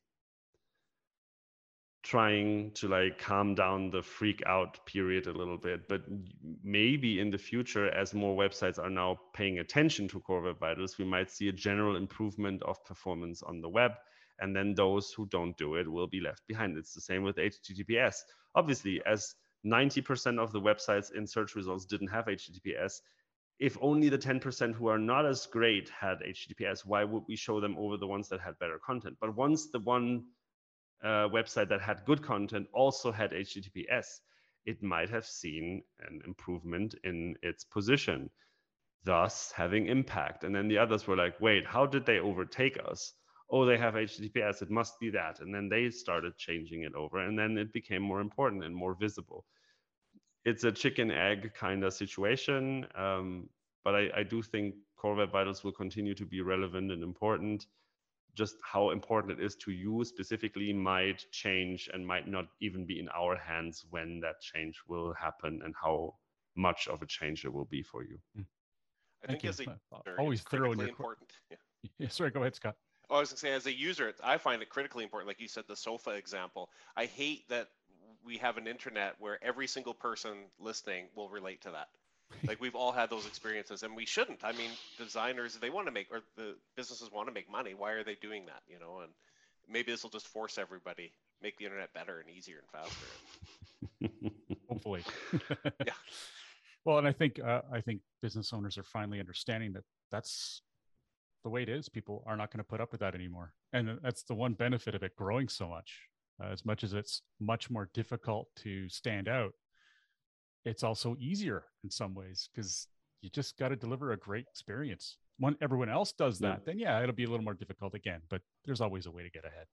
Trying to like calm down the freak out period a little bit, but maybe in the future, as more websites are now paying attention to Core Web Vitals, we might see a general improvement of performance on the web, and then those who don't do it will be left behind. It's the same with HTTPS. Obviously, as 90% of the websites in search results didn't have HTTPS, if only the 10% who are not as great had HTTPS, why would we show them over the ones that had better content? But once the one website that had good content also had HTTPS, it might have seen an improvement in its position, thus having impact. And then the others were like, wait, how did they overtake us? Oh, they have HTTPS, it must be that. And then they started changing it over, and then it became more important and more visible. It's a chicken egg kind of situation, but I do think Core Web Vitals will continue to be relevant and important. Just how important it is to you specifically might change and might not even be in our hands when that change will happen and how much of a change it will be for you. I think as a user, always it's thorough in critically your important. Yeah, sorry, go ahead, Scott. Oh, I was going to say, as a user, I find it critically important. Like you said, the sofa example. I hate that we have an internet where every single person listening will relate to that. Like, we've all had those experiences, and we shouldn't. I mean, designers, they want to make, or the businesses want to make money. Why are they doing that? You know, and maybe this will just force everybody, make the internet better and easier and faster. Hopefully. Yeah. Well, and I think business owners are finally understanding that that's the way it is. People are not going to put up with that anymore, and that's the one benefit of it growing so much. As much as it's much more difficult to stand out, it's also easier in some ways because you just got to deliver a great experience. When everyone else does that, then yeah, it'll be a little more difficult again, but there's always a way to get ahead.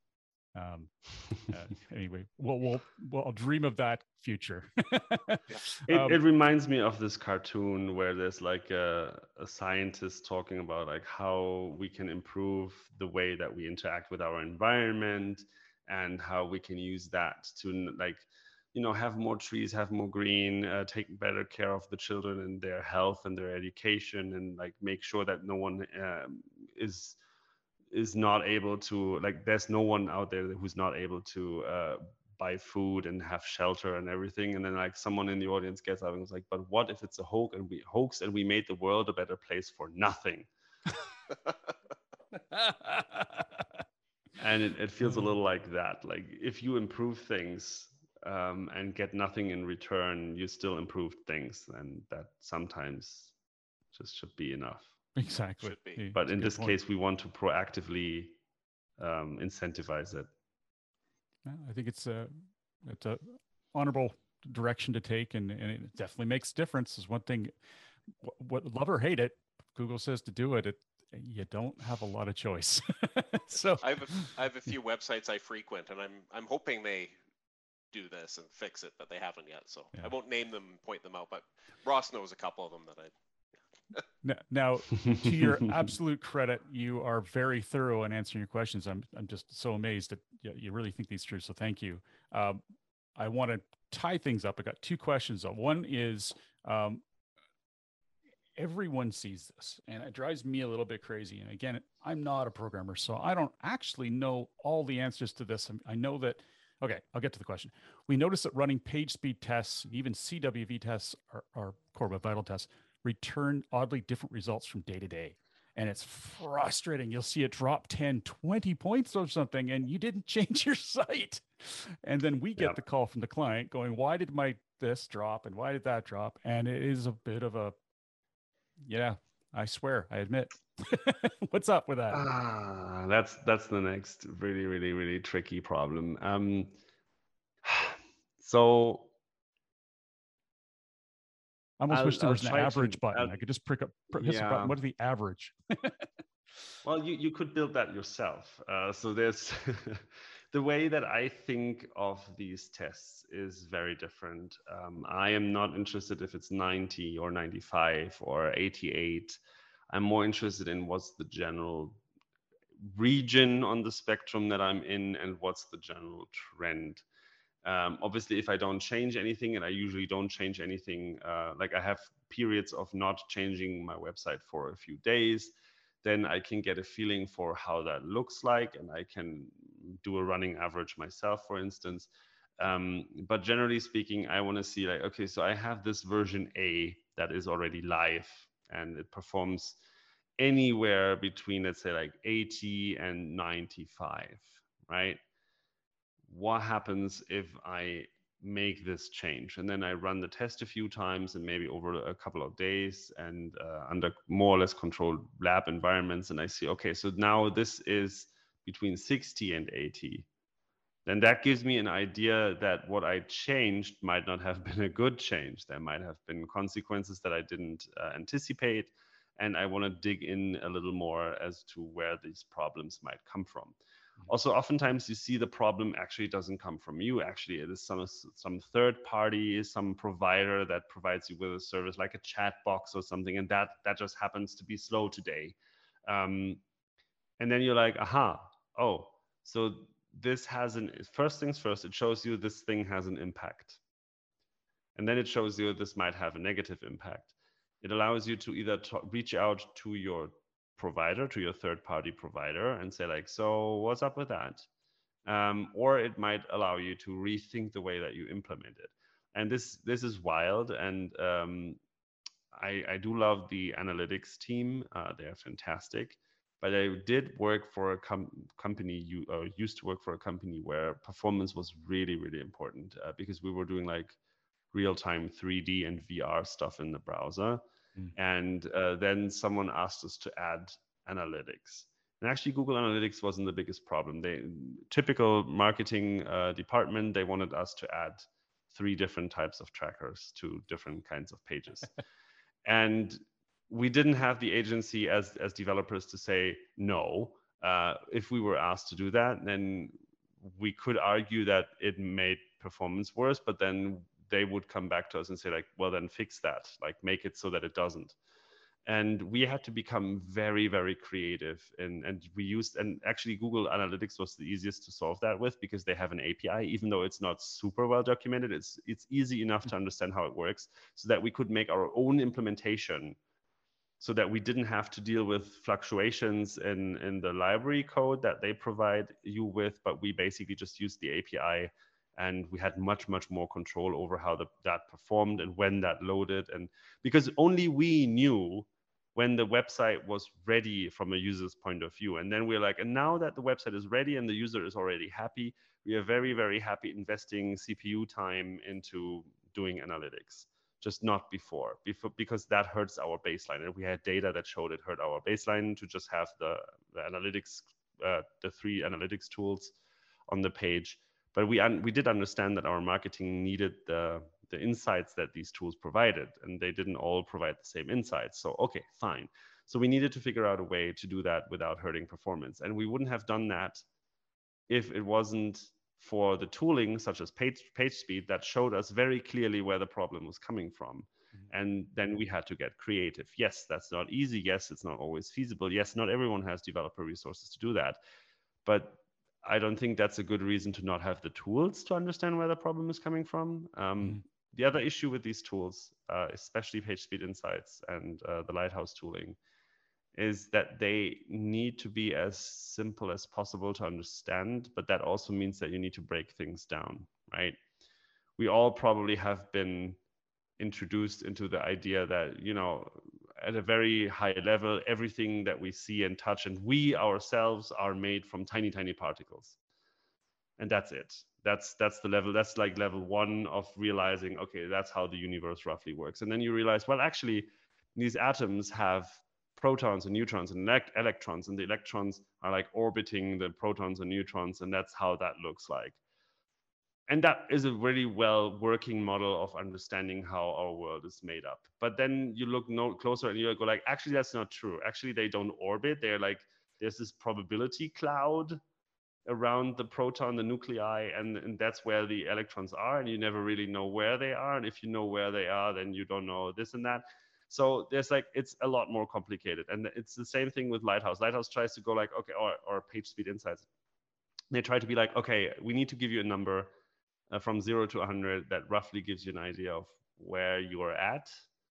Anyway, we'll dream of that future. It reminds me of this cartoon where there's like a scientist talking about like how we can improve the way that we interact with our environment and how we can use that to, like, you know, have more trees, have more green, take better care of the children and their health and their education, and like make sure that no one is not able to, like, there's no one out there who's not able to buy food and have shelter and everything. And then like someone in the audience gets up and is like, but what if it's a hoax and we made the world a better place for nothing? And it feels a little like that. Like, if you improve things and get nothing in return, you still improved things, and that sometimes just should be enough. Exactly. But in this case, we want to proactively incentivize it. I think it's a honorable direction to take, and it definitely makes a difference. Is one thing. What, love or hate it, Google says to do it. You don't have a lot of choice. So I have a few websites I frequent, and I'm hoping they do this and fix it, but they haven't yet. So yeah. I won't name them and point them out, but Ross knows a couple of them that Now, to your absolute credit, you are very thorough in answering your questions. I'm just so amazed that you really think these through. So thank you. I want to tie things up. I got two questions. One is, everyone sees this, and it drives me a little bit crazy. And again, I'm not a programmer, so I don't actually know all the answers to this. I know that. Okay, I'll get to the question. We notice that running page speed tests, even CWV tests, or Core Web Vital tests, return oddly different results from day to day. And it's frustrating. You'll see it drop 10, 20 points or something, and you didn't change your site. And then we get the call from the client going, why did this drop and why did that drop? And it is a bit of a, yeah, I swear, I admit. What's up with that? That's the next really, really, really tricky problem. So I almost wish there was an try average button. I could just press a Yeah. button. What is the average? Well, you could build that yourself. So there's the way that I think of these tests is very different. I am not interested if it's 90 or 95 or 88. I'm more interested in what's the general region on the spectrum that I'm in and what's the general trend. Obviously, if I don't change anything, and I usually don't change anything, like I have periods of not changing my website for a few days, then I can get a feeling for how that looks like, and I can do a running average myself, for instance. But generally speaking, I want to see like, okay, so I have this version A that is already live, and it performs anywhere between, let's say, like 80 and 95, right? What happens if I make this change? And then I run the test a few times and maybe over a couple of days and under more or less controlled lab environments. And I see, okay, so now this is between 60 and 80. Then that gives me an idea that what I changed might not have been a good change. There might have been consequences that I didn't anticipate. And I want to dig in a little more as to where these problems might come from. Also, oftentimes you see the problem actually doesn't come from you. Actually, it is some third party, some provider that provides you with a service like a chat box or something, and that just happens to be slow today. And then you're like, aha, oh, so this has first things first, it shows you this thing has an impact. And then it shows you this might have a negative impact. It allows you to either reach out to your provider, to your third-party provider, and say like, so what's up with that? Or it might allow you to rethink the way that you implement it. And this is wild. And I do love the analytics team. They're fantastic. But I did work for a company, used to work for a company where performance was really, really important because we were doing like real-time 3D and VR stuff in the browser. And then someone asked us to add analytics. And actually, Google Analytics wasn't the biggest problem. Typical marketing department, they wanted us to add 3 different types of trackers to different kinds of pages. And we didn't have the agency as developers to say no. If we were asked to do that, then we could argue that it made performance worse, but then they would come back to us and say like, well, then fix that, like make it so that it doesn't. And we had to become very, very creative. And actually Google Analytics was the easiest to solve that with because they have an API, even though it's not super well documented, it's easy enough to understand how it works so that we could make our own implementation so that we didn't have to deal with fluctuations in the library code that they provide you with, but we basically just used the API. And we had much, much more control over how that performed and when that loaded. And because only we knew when the website was ready from a user's point of view. And then we're like, and now that the website is ready and the user is already happy, we are very, very happy investing CPU time into doing analytics, just not before because that hurts our baseline. And we had data that showed it hurt our baseline to just have the analytics, the 3 analytics tools on the page. But we did understand that our marketing needed the insights that these tools provided, and they didn't all provide the same insights. So, okay, fine. So we needed to figure out a way to do that without hurting performance. And we wouldn't have done that if it wasn't for the tooling, such as PageSpeed, that showed us very clearly where the problem was coming from. And then we had to get creative. Yes, that's not easy. Yes, it's not always feasible. Yes, not everyone has developer resources to do that. But I don't think that's a good reason to not have the tools to understand where the problem is coming from. The other issue with these tools, especially PageSpeed Insights and the Lighthouse tooling, is that they need to be as simple as possible to understand, but that also means that you need to break things down, right? We all probably have been introduced into the idea that, you know, at a very high level, everything that we see and touch and we ourselves are made from tiny, tiny particles. And that's it. That's the level. That's like level 1 of realizing, okay, that's how the universe roughly works. And then you realize, well, actually, these atoms have protons and neutrons and electrons, and the electrons are like orbiting the protons and neutrons, and that's how that looks like. And that is a really well working model of understanding how our world is made up. But then you look no closer and you go like, actually, that's not true. Actually, they don't orbit. They're like, there's this probability cloud around the proton, the nuclei, and that's where the electrons are, and you never really know where they are. And if you know where they are, then you don't know this and that. So there's like, it's a lot more complicated. And it's the same thing with Lighthouse. Lighthouse tries to go like, okay, or PageSpeed Insights. They try to be like, okay, we need to give you a number from 0 to 100 that roughly gives you an idea of where you are at.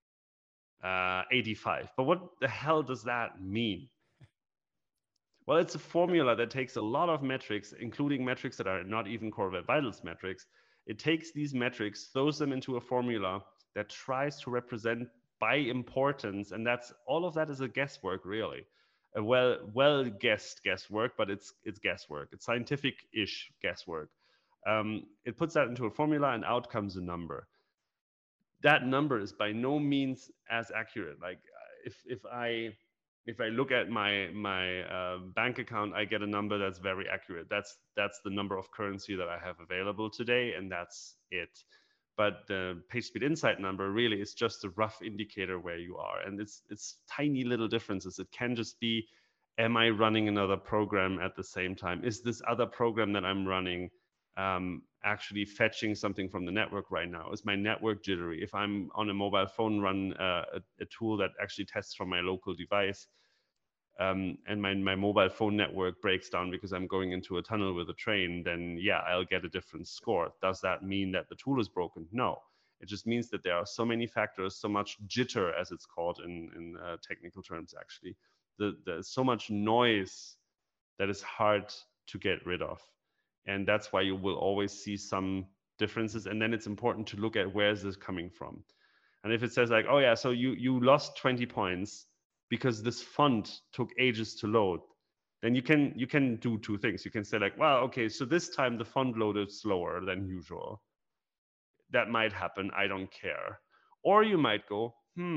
85. But what the hell does that mean? Well, it's a formula that takes a lot of metrics, including metrics that are not even Core Web Vitals metrics. It takes these metrics, throws them into a formula that tries to represent by importance, and that's all of that is a guesswork, really. A well guessed guesswork, but it's guesswork. It's scientific-ish guesswork. It puts that into a formula, and out comes a number. That number is by no means as accurate. Like if I look at my bank account, I get a number that's very accurate. That's the number of currency that I have available today, and that's it. But the PageSpeed Insight number really is just a rough indicator where you are, and it's tiny little differences. It can just be, am I running another program at the same time? Is this other program that I'm running actually fetching something from the network right now? Is my network jittery? If I'm on a mobile phone, run a tool that actually tests from my local device, and my mobile phone network breaks down because I'm going into a tunnel with a train, then yeah, I'll get a different score. Does that mean that the tool is broken? No. It just means that there are so many factors, so much jitter, as it's called in technical terms, actually. There's so much noise that is hard to get rid of. And that's why you will always see some differences. And then it's important to look at where is this coming from. And if it says like, oh yeah, so you lost 20 points because this font took ages to load, then you can do two things. You can say like, well, okay, so this time the font loaded slower than usual. That might happen, I don't care. Or you might go,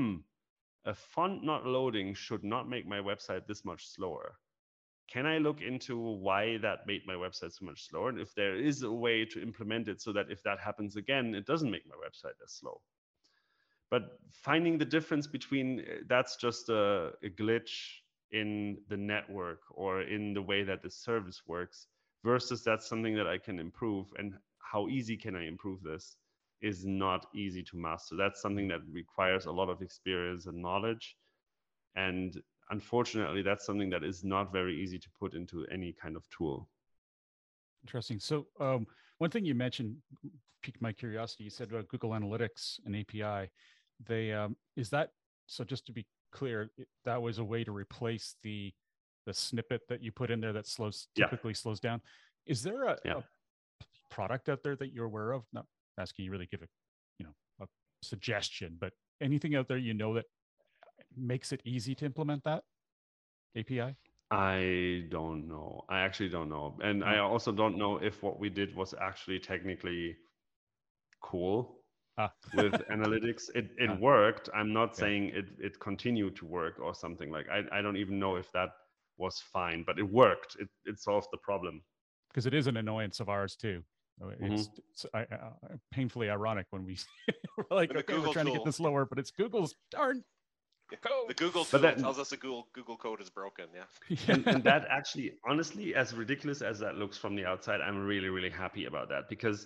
a font not loading should not make my website this much slower. Can I look into why that made my website so much slower? And if there is a way to implement it so that if that happens again, it doesn't make my website as slow. But finding the difference between that's just a glitch in the network or in the way that the service works versus that's something that I can improve, and how easy can I improve this is not easy to master. That's something that requires a lot of experience and knowledge. And unfortunately, that's something that is not very easy to put into any kind of tool. Interesting. So one thing you mentioned piqued my curiosity. You said about Google Analytics and API. They is that, so just to be clear, that was a way to replace the snippet that you put in there that typically slows down. Is there a product out there that you're aware of? Not asking you really give a suggestion, but anything out there that makes it easy to implement that API? I don't know. I actually don't know. And I also don't know if what we did was actually technically cool with analytics. It worked. I'm not saying it continued to work or something. Like I don't even know if that was fine, but it worked. It solved the problem. Because it is an annoyance of ours too. It's painfully ironic when we we're like, okay, we're trying to get this lower, but it's Google's darn code. The Google tool tells us the Google code is broken. And that actually, honestly, as ridiculous as that looks from the outside, I'm really, really happy about that, because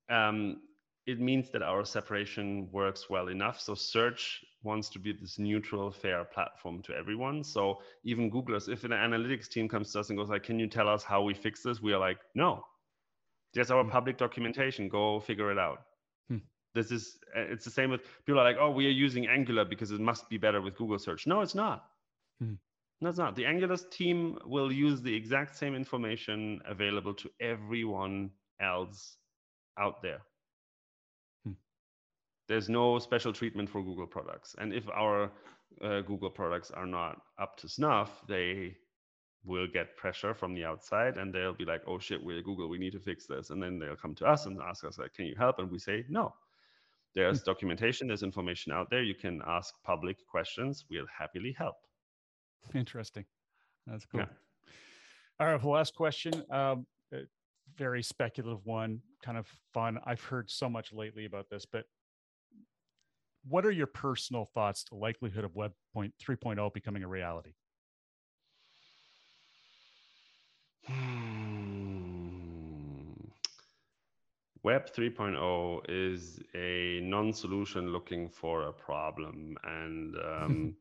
it means that our separation works well enough. So search wants to be this neutral, fair platform to everyone. So even Googlers, if an analytics team comes to us and goes like, can you tell us how we fix this? We are like, no, there's our public documentation. Go figure it out. It's the same with people are like, oh, we are using Angular because it must be better with Google search. No, it's not. No, it's not. The Angular team will use the exact same information available to everyone else out there. There's no special treatment for Google products. And if our Google products are not up to snuff, they will get pressure from the outside, and they'll be like, oh shit, we're Google, we need to fix this. And then they'll come to us and ask us like, can you help? And we say, no. There's documentation, there's information out there. You can ask public questions. We'll happily help. Interesting. That's cool. Yeah. All right, last question. very speculative one, kind of fun. I've heard so much lately about this, but what are your personal thoughts, the likelihood of Web 3.0 becoming a reality? Web 3.0 is a non-solution looking for a problem. And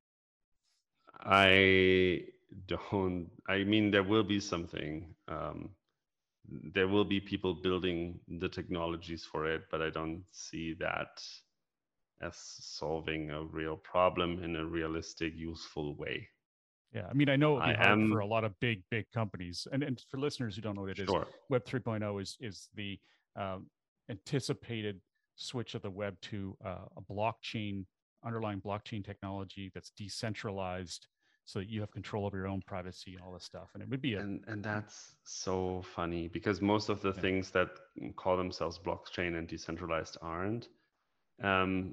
I mean, there will be something. There will be people building the technologies for it, but I don't see that as solving a real problem in a realistic, useful way. Yeah, I mean, I know it'd be hard for a lot of big companies, and for listeners who don't know what it is, Web 3.0 is the anticipated switch of the web to a blockchain, underlying blockchain technology that's decentralized, so that you have control over your own privacy and all this stuff. And it would be and that's so funny, because most of the things that call themselves blockchain and decentralized aren't. And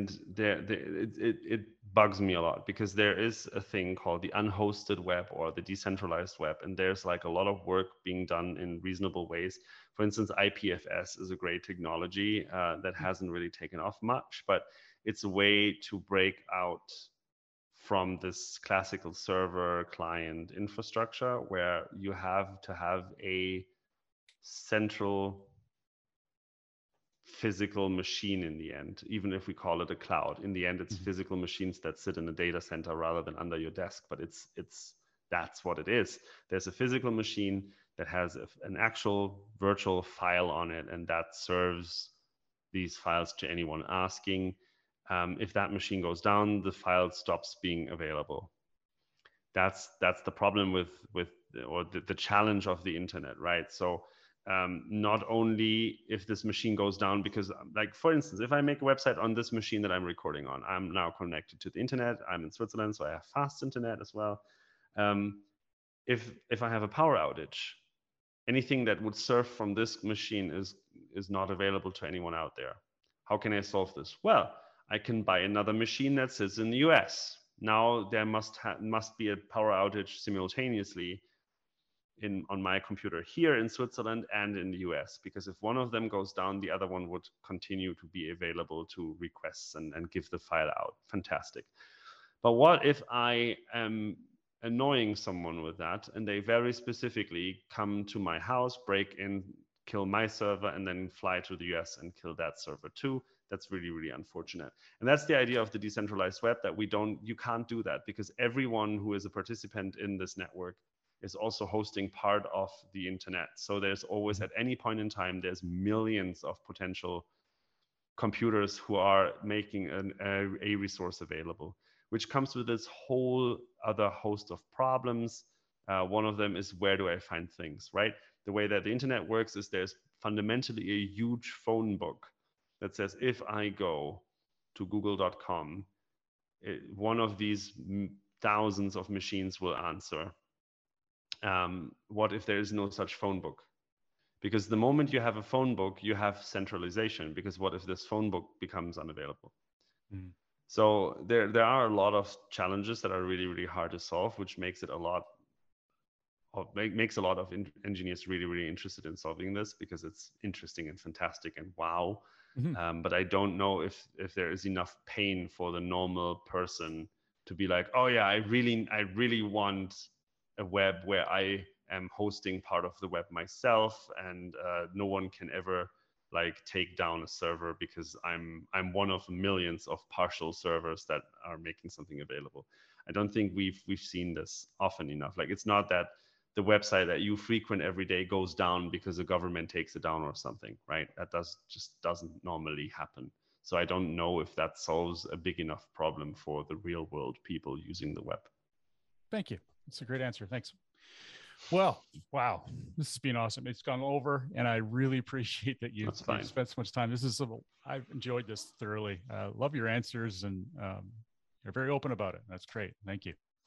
it bugs me a lot, because there is a thing called the unhosted web or the decentralized web, and there's like a lot of work being done in reasonable ways. For instance, IPFS is a great technology that hasn't really taken off much, but it's a way to break out from this classical server client infrastructure where you have to have a central physical machine in the end. Even if we call it a cloud, in the end it's physical machines that sit in a data center rather than under your desk, but it's that's what it is. There's a physical machine that has an actual virtual file on it, and that serves these files to anyone asking. If that machine goes down, the file stops being available. That's the problem with or the challenge of the internet, right? So not only if this machine goes down, because like, for instance, if I make a website on this machine that I'm recording on, I'm now connected to the internet. I'm in Switzerland, so I have fast internet as well. If I have a power outage, anything that would surf from this machine is not available to anyone out there. How can I solve this? Well, I can buy another machine that sits in the US. Now there must be a power outage simultaneously on my computer here in Switzerland and in the US, because if one of them goes down, the other one would continue to be available to requests and give the file out. Fantastic. But what if I am annoying someone with that, and they very specifically come to my house, break in, kill my server, and then fly to the US and kill that server too? That's really, really unfortunate. And that's the idea of the decentralized web, that you can't do that, because everyone who is a participant in this network is also hosting part of the internet. So there's always, at any point in time, there's millions of potential computers who are making a resource available, which comes with this whole other host of problems. One of them is, where do I find things, right? The way that the internet works is there's fundamentally a huge phone book that says, if I go to google.com, one of these thousands of machines will answer. What if there is no such phone book? Because the moment you have a phone book, you have centralization, because what if this phone book becomes unavailable? So there are a lot of challenges that are really, really hard to solve, which makes makes a lot of engineers really, really interested in solving this, because it's interesting and fantastic and wow. But I don't know if there is enough pain for the normal person to be like, oh yeah, I really want a web where I am hosting part of the web myself, and no one can ever like take down a server, because I'm one of millions of partial servers that are making something available. I don't think we've seen this often enough. Like, it's not that the website that you frequent every day goes down because the government takes it down or something, right? That just doesn't normally happen. So I don't know if that solves a big enough problem for the real world people using the web. Thank you. That's a great answer. Thanks. Well, wow, this has been awesome. It's gone over, and I really appreciate that you spent so much time. I've enjoyed this thoroughly. Love your answers, and you're very open about it. That's great. Thank you.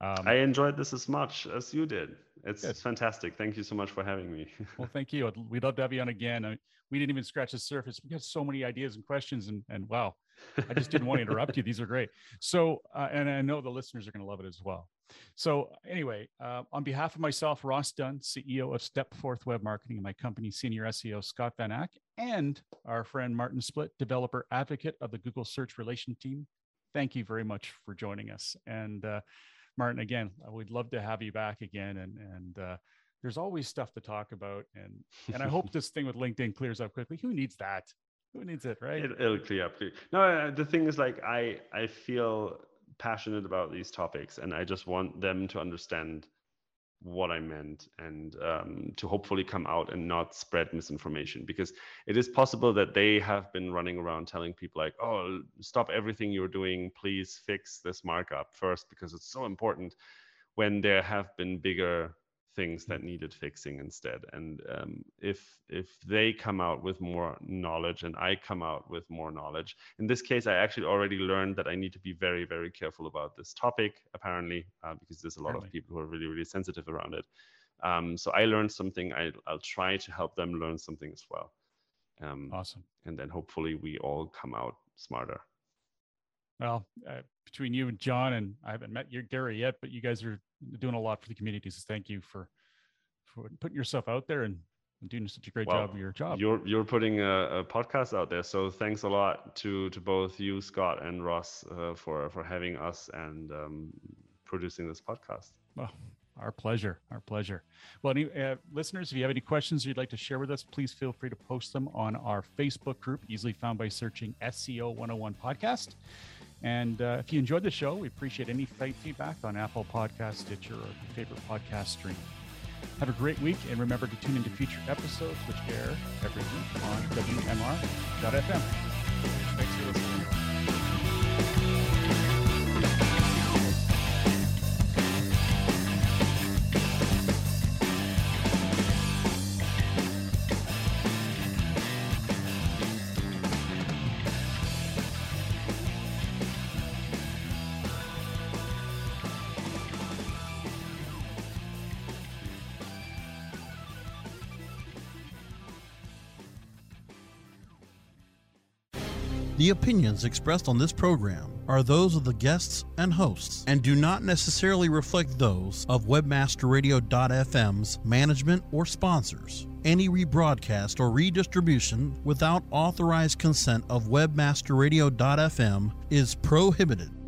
I enjoyed this as much as you did. It's Good. fantastic. Thank you so much for having me. Well, thank you. We'd love to have you on again. We didn't even scratch the surface. We got so many ideas and questions, and wow, I just didn't want to interrupt you. These are great. So, and I know the listeners are going to love it as well. So anyway, on behalf of myself, Ross Dunn, CEO of Stepforth Web Marketing, and my company, Senior SEO Scott Van Ack, and our friend Martin Splitt, developer advocate of the Google Search Relation Team, thank you very much for joining us. And Martin, again, we'd love to have you back again. And there's always stuff to talk about. And I hope this thing with LinkedIn clears up quickly. Who needs that? Who needs it, right? It'll clear up. No, the thing is, like, I feel passionate about these topics, and I just want them to understand what I meant, and to hopefully come out and not spread misinformation, because it is possible that they have been running around telling people like, oh, stop everything you're doing, please fix this markup first because it's so important, when there have been bigger things that needed fixing instead. And if they come out with more knowledge and I come out with more knowledge, in this case, I actually already learned that I need to be very, very careful about this topic, apparently, because there's a lot of people who are really, really sensitive around it. So I learned something. I'll try to help them learn something as well. Awesome. And then hopefully we all come out smarter. Well, between you and John, and I haven't met Gary yet, but you guys are doing a lot for the community. So thank you for putting yourself out there and doing such a great job of your job. You're putting a podcast out there. So thanks a lot to both you, Scott, and Ross, for having us and producing this podcast. Well, our pleasure. Our pleasure. Well, listeners, if you have any questions you'd like to share with us, please feel free to post them on our Facebook group, easily found by searching SEO 101 Podcast. And if you enjoyed the show, we appreciate any feedback on Apple Podcasts, Stitcher, or your favorite podcast stream. Have a great week, and remember to tune into future episodes, which air every week on WMR.fm. Thanks for listening. The opinions expressed on this program are those of the guests and hosts and do not necessarily reflect those of WebmasterRadio.fm's management or sponsors. Any rebroadcast or redistribution without authorized consent of WebmasterRadio.fm is prohibited.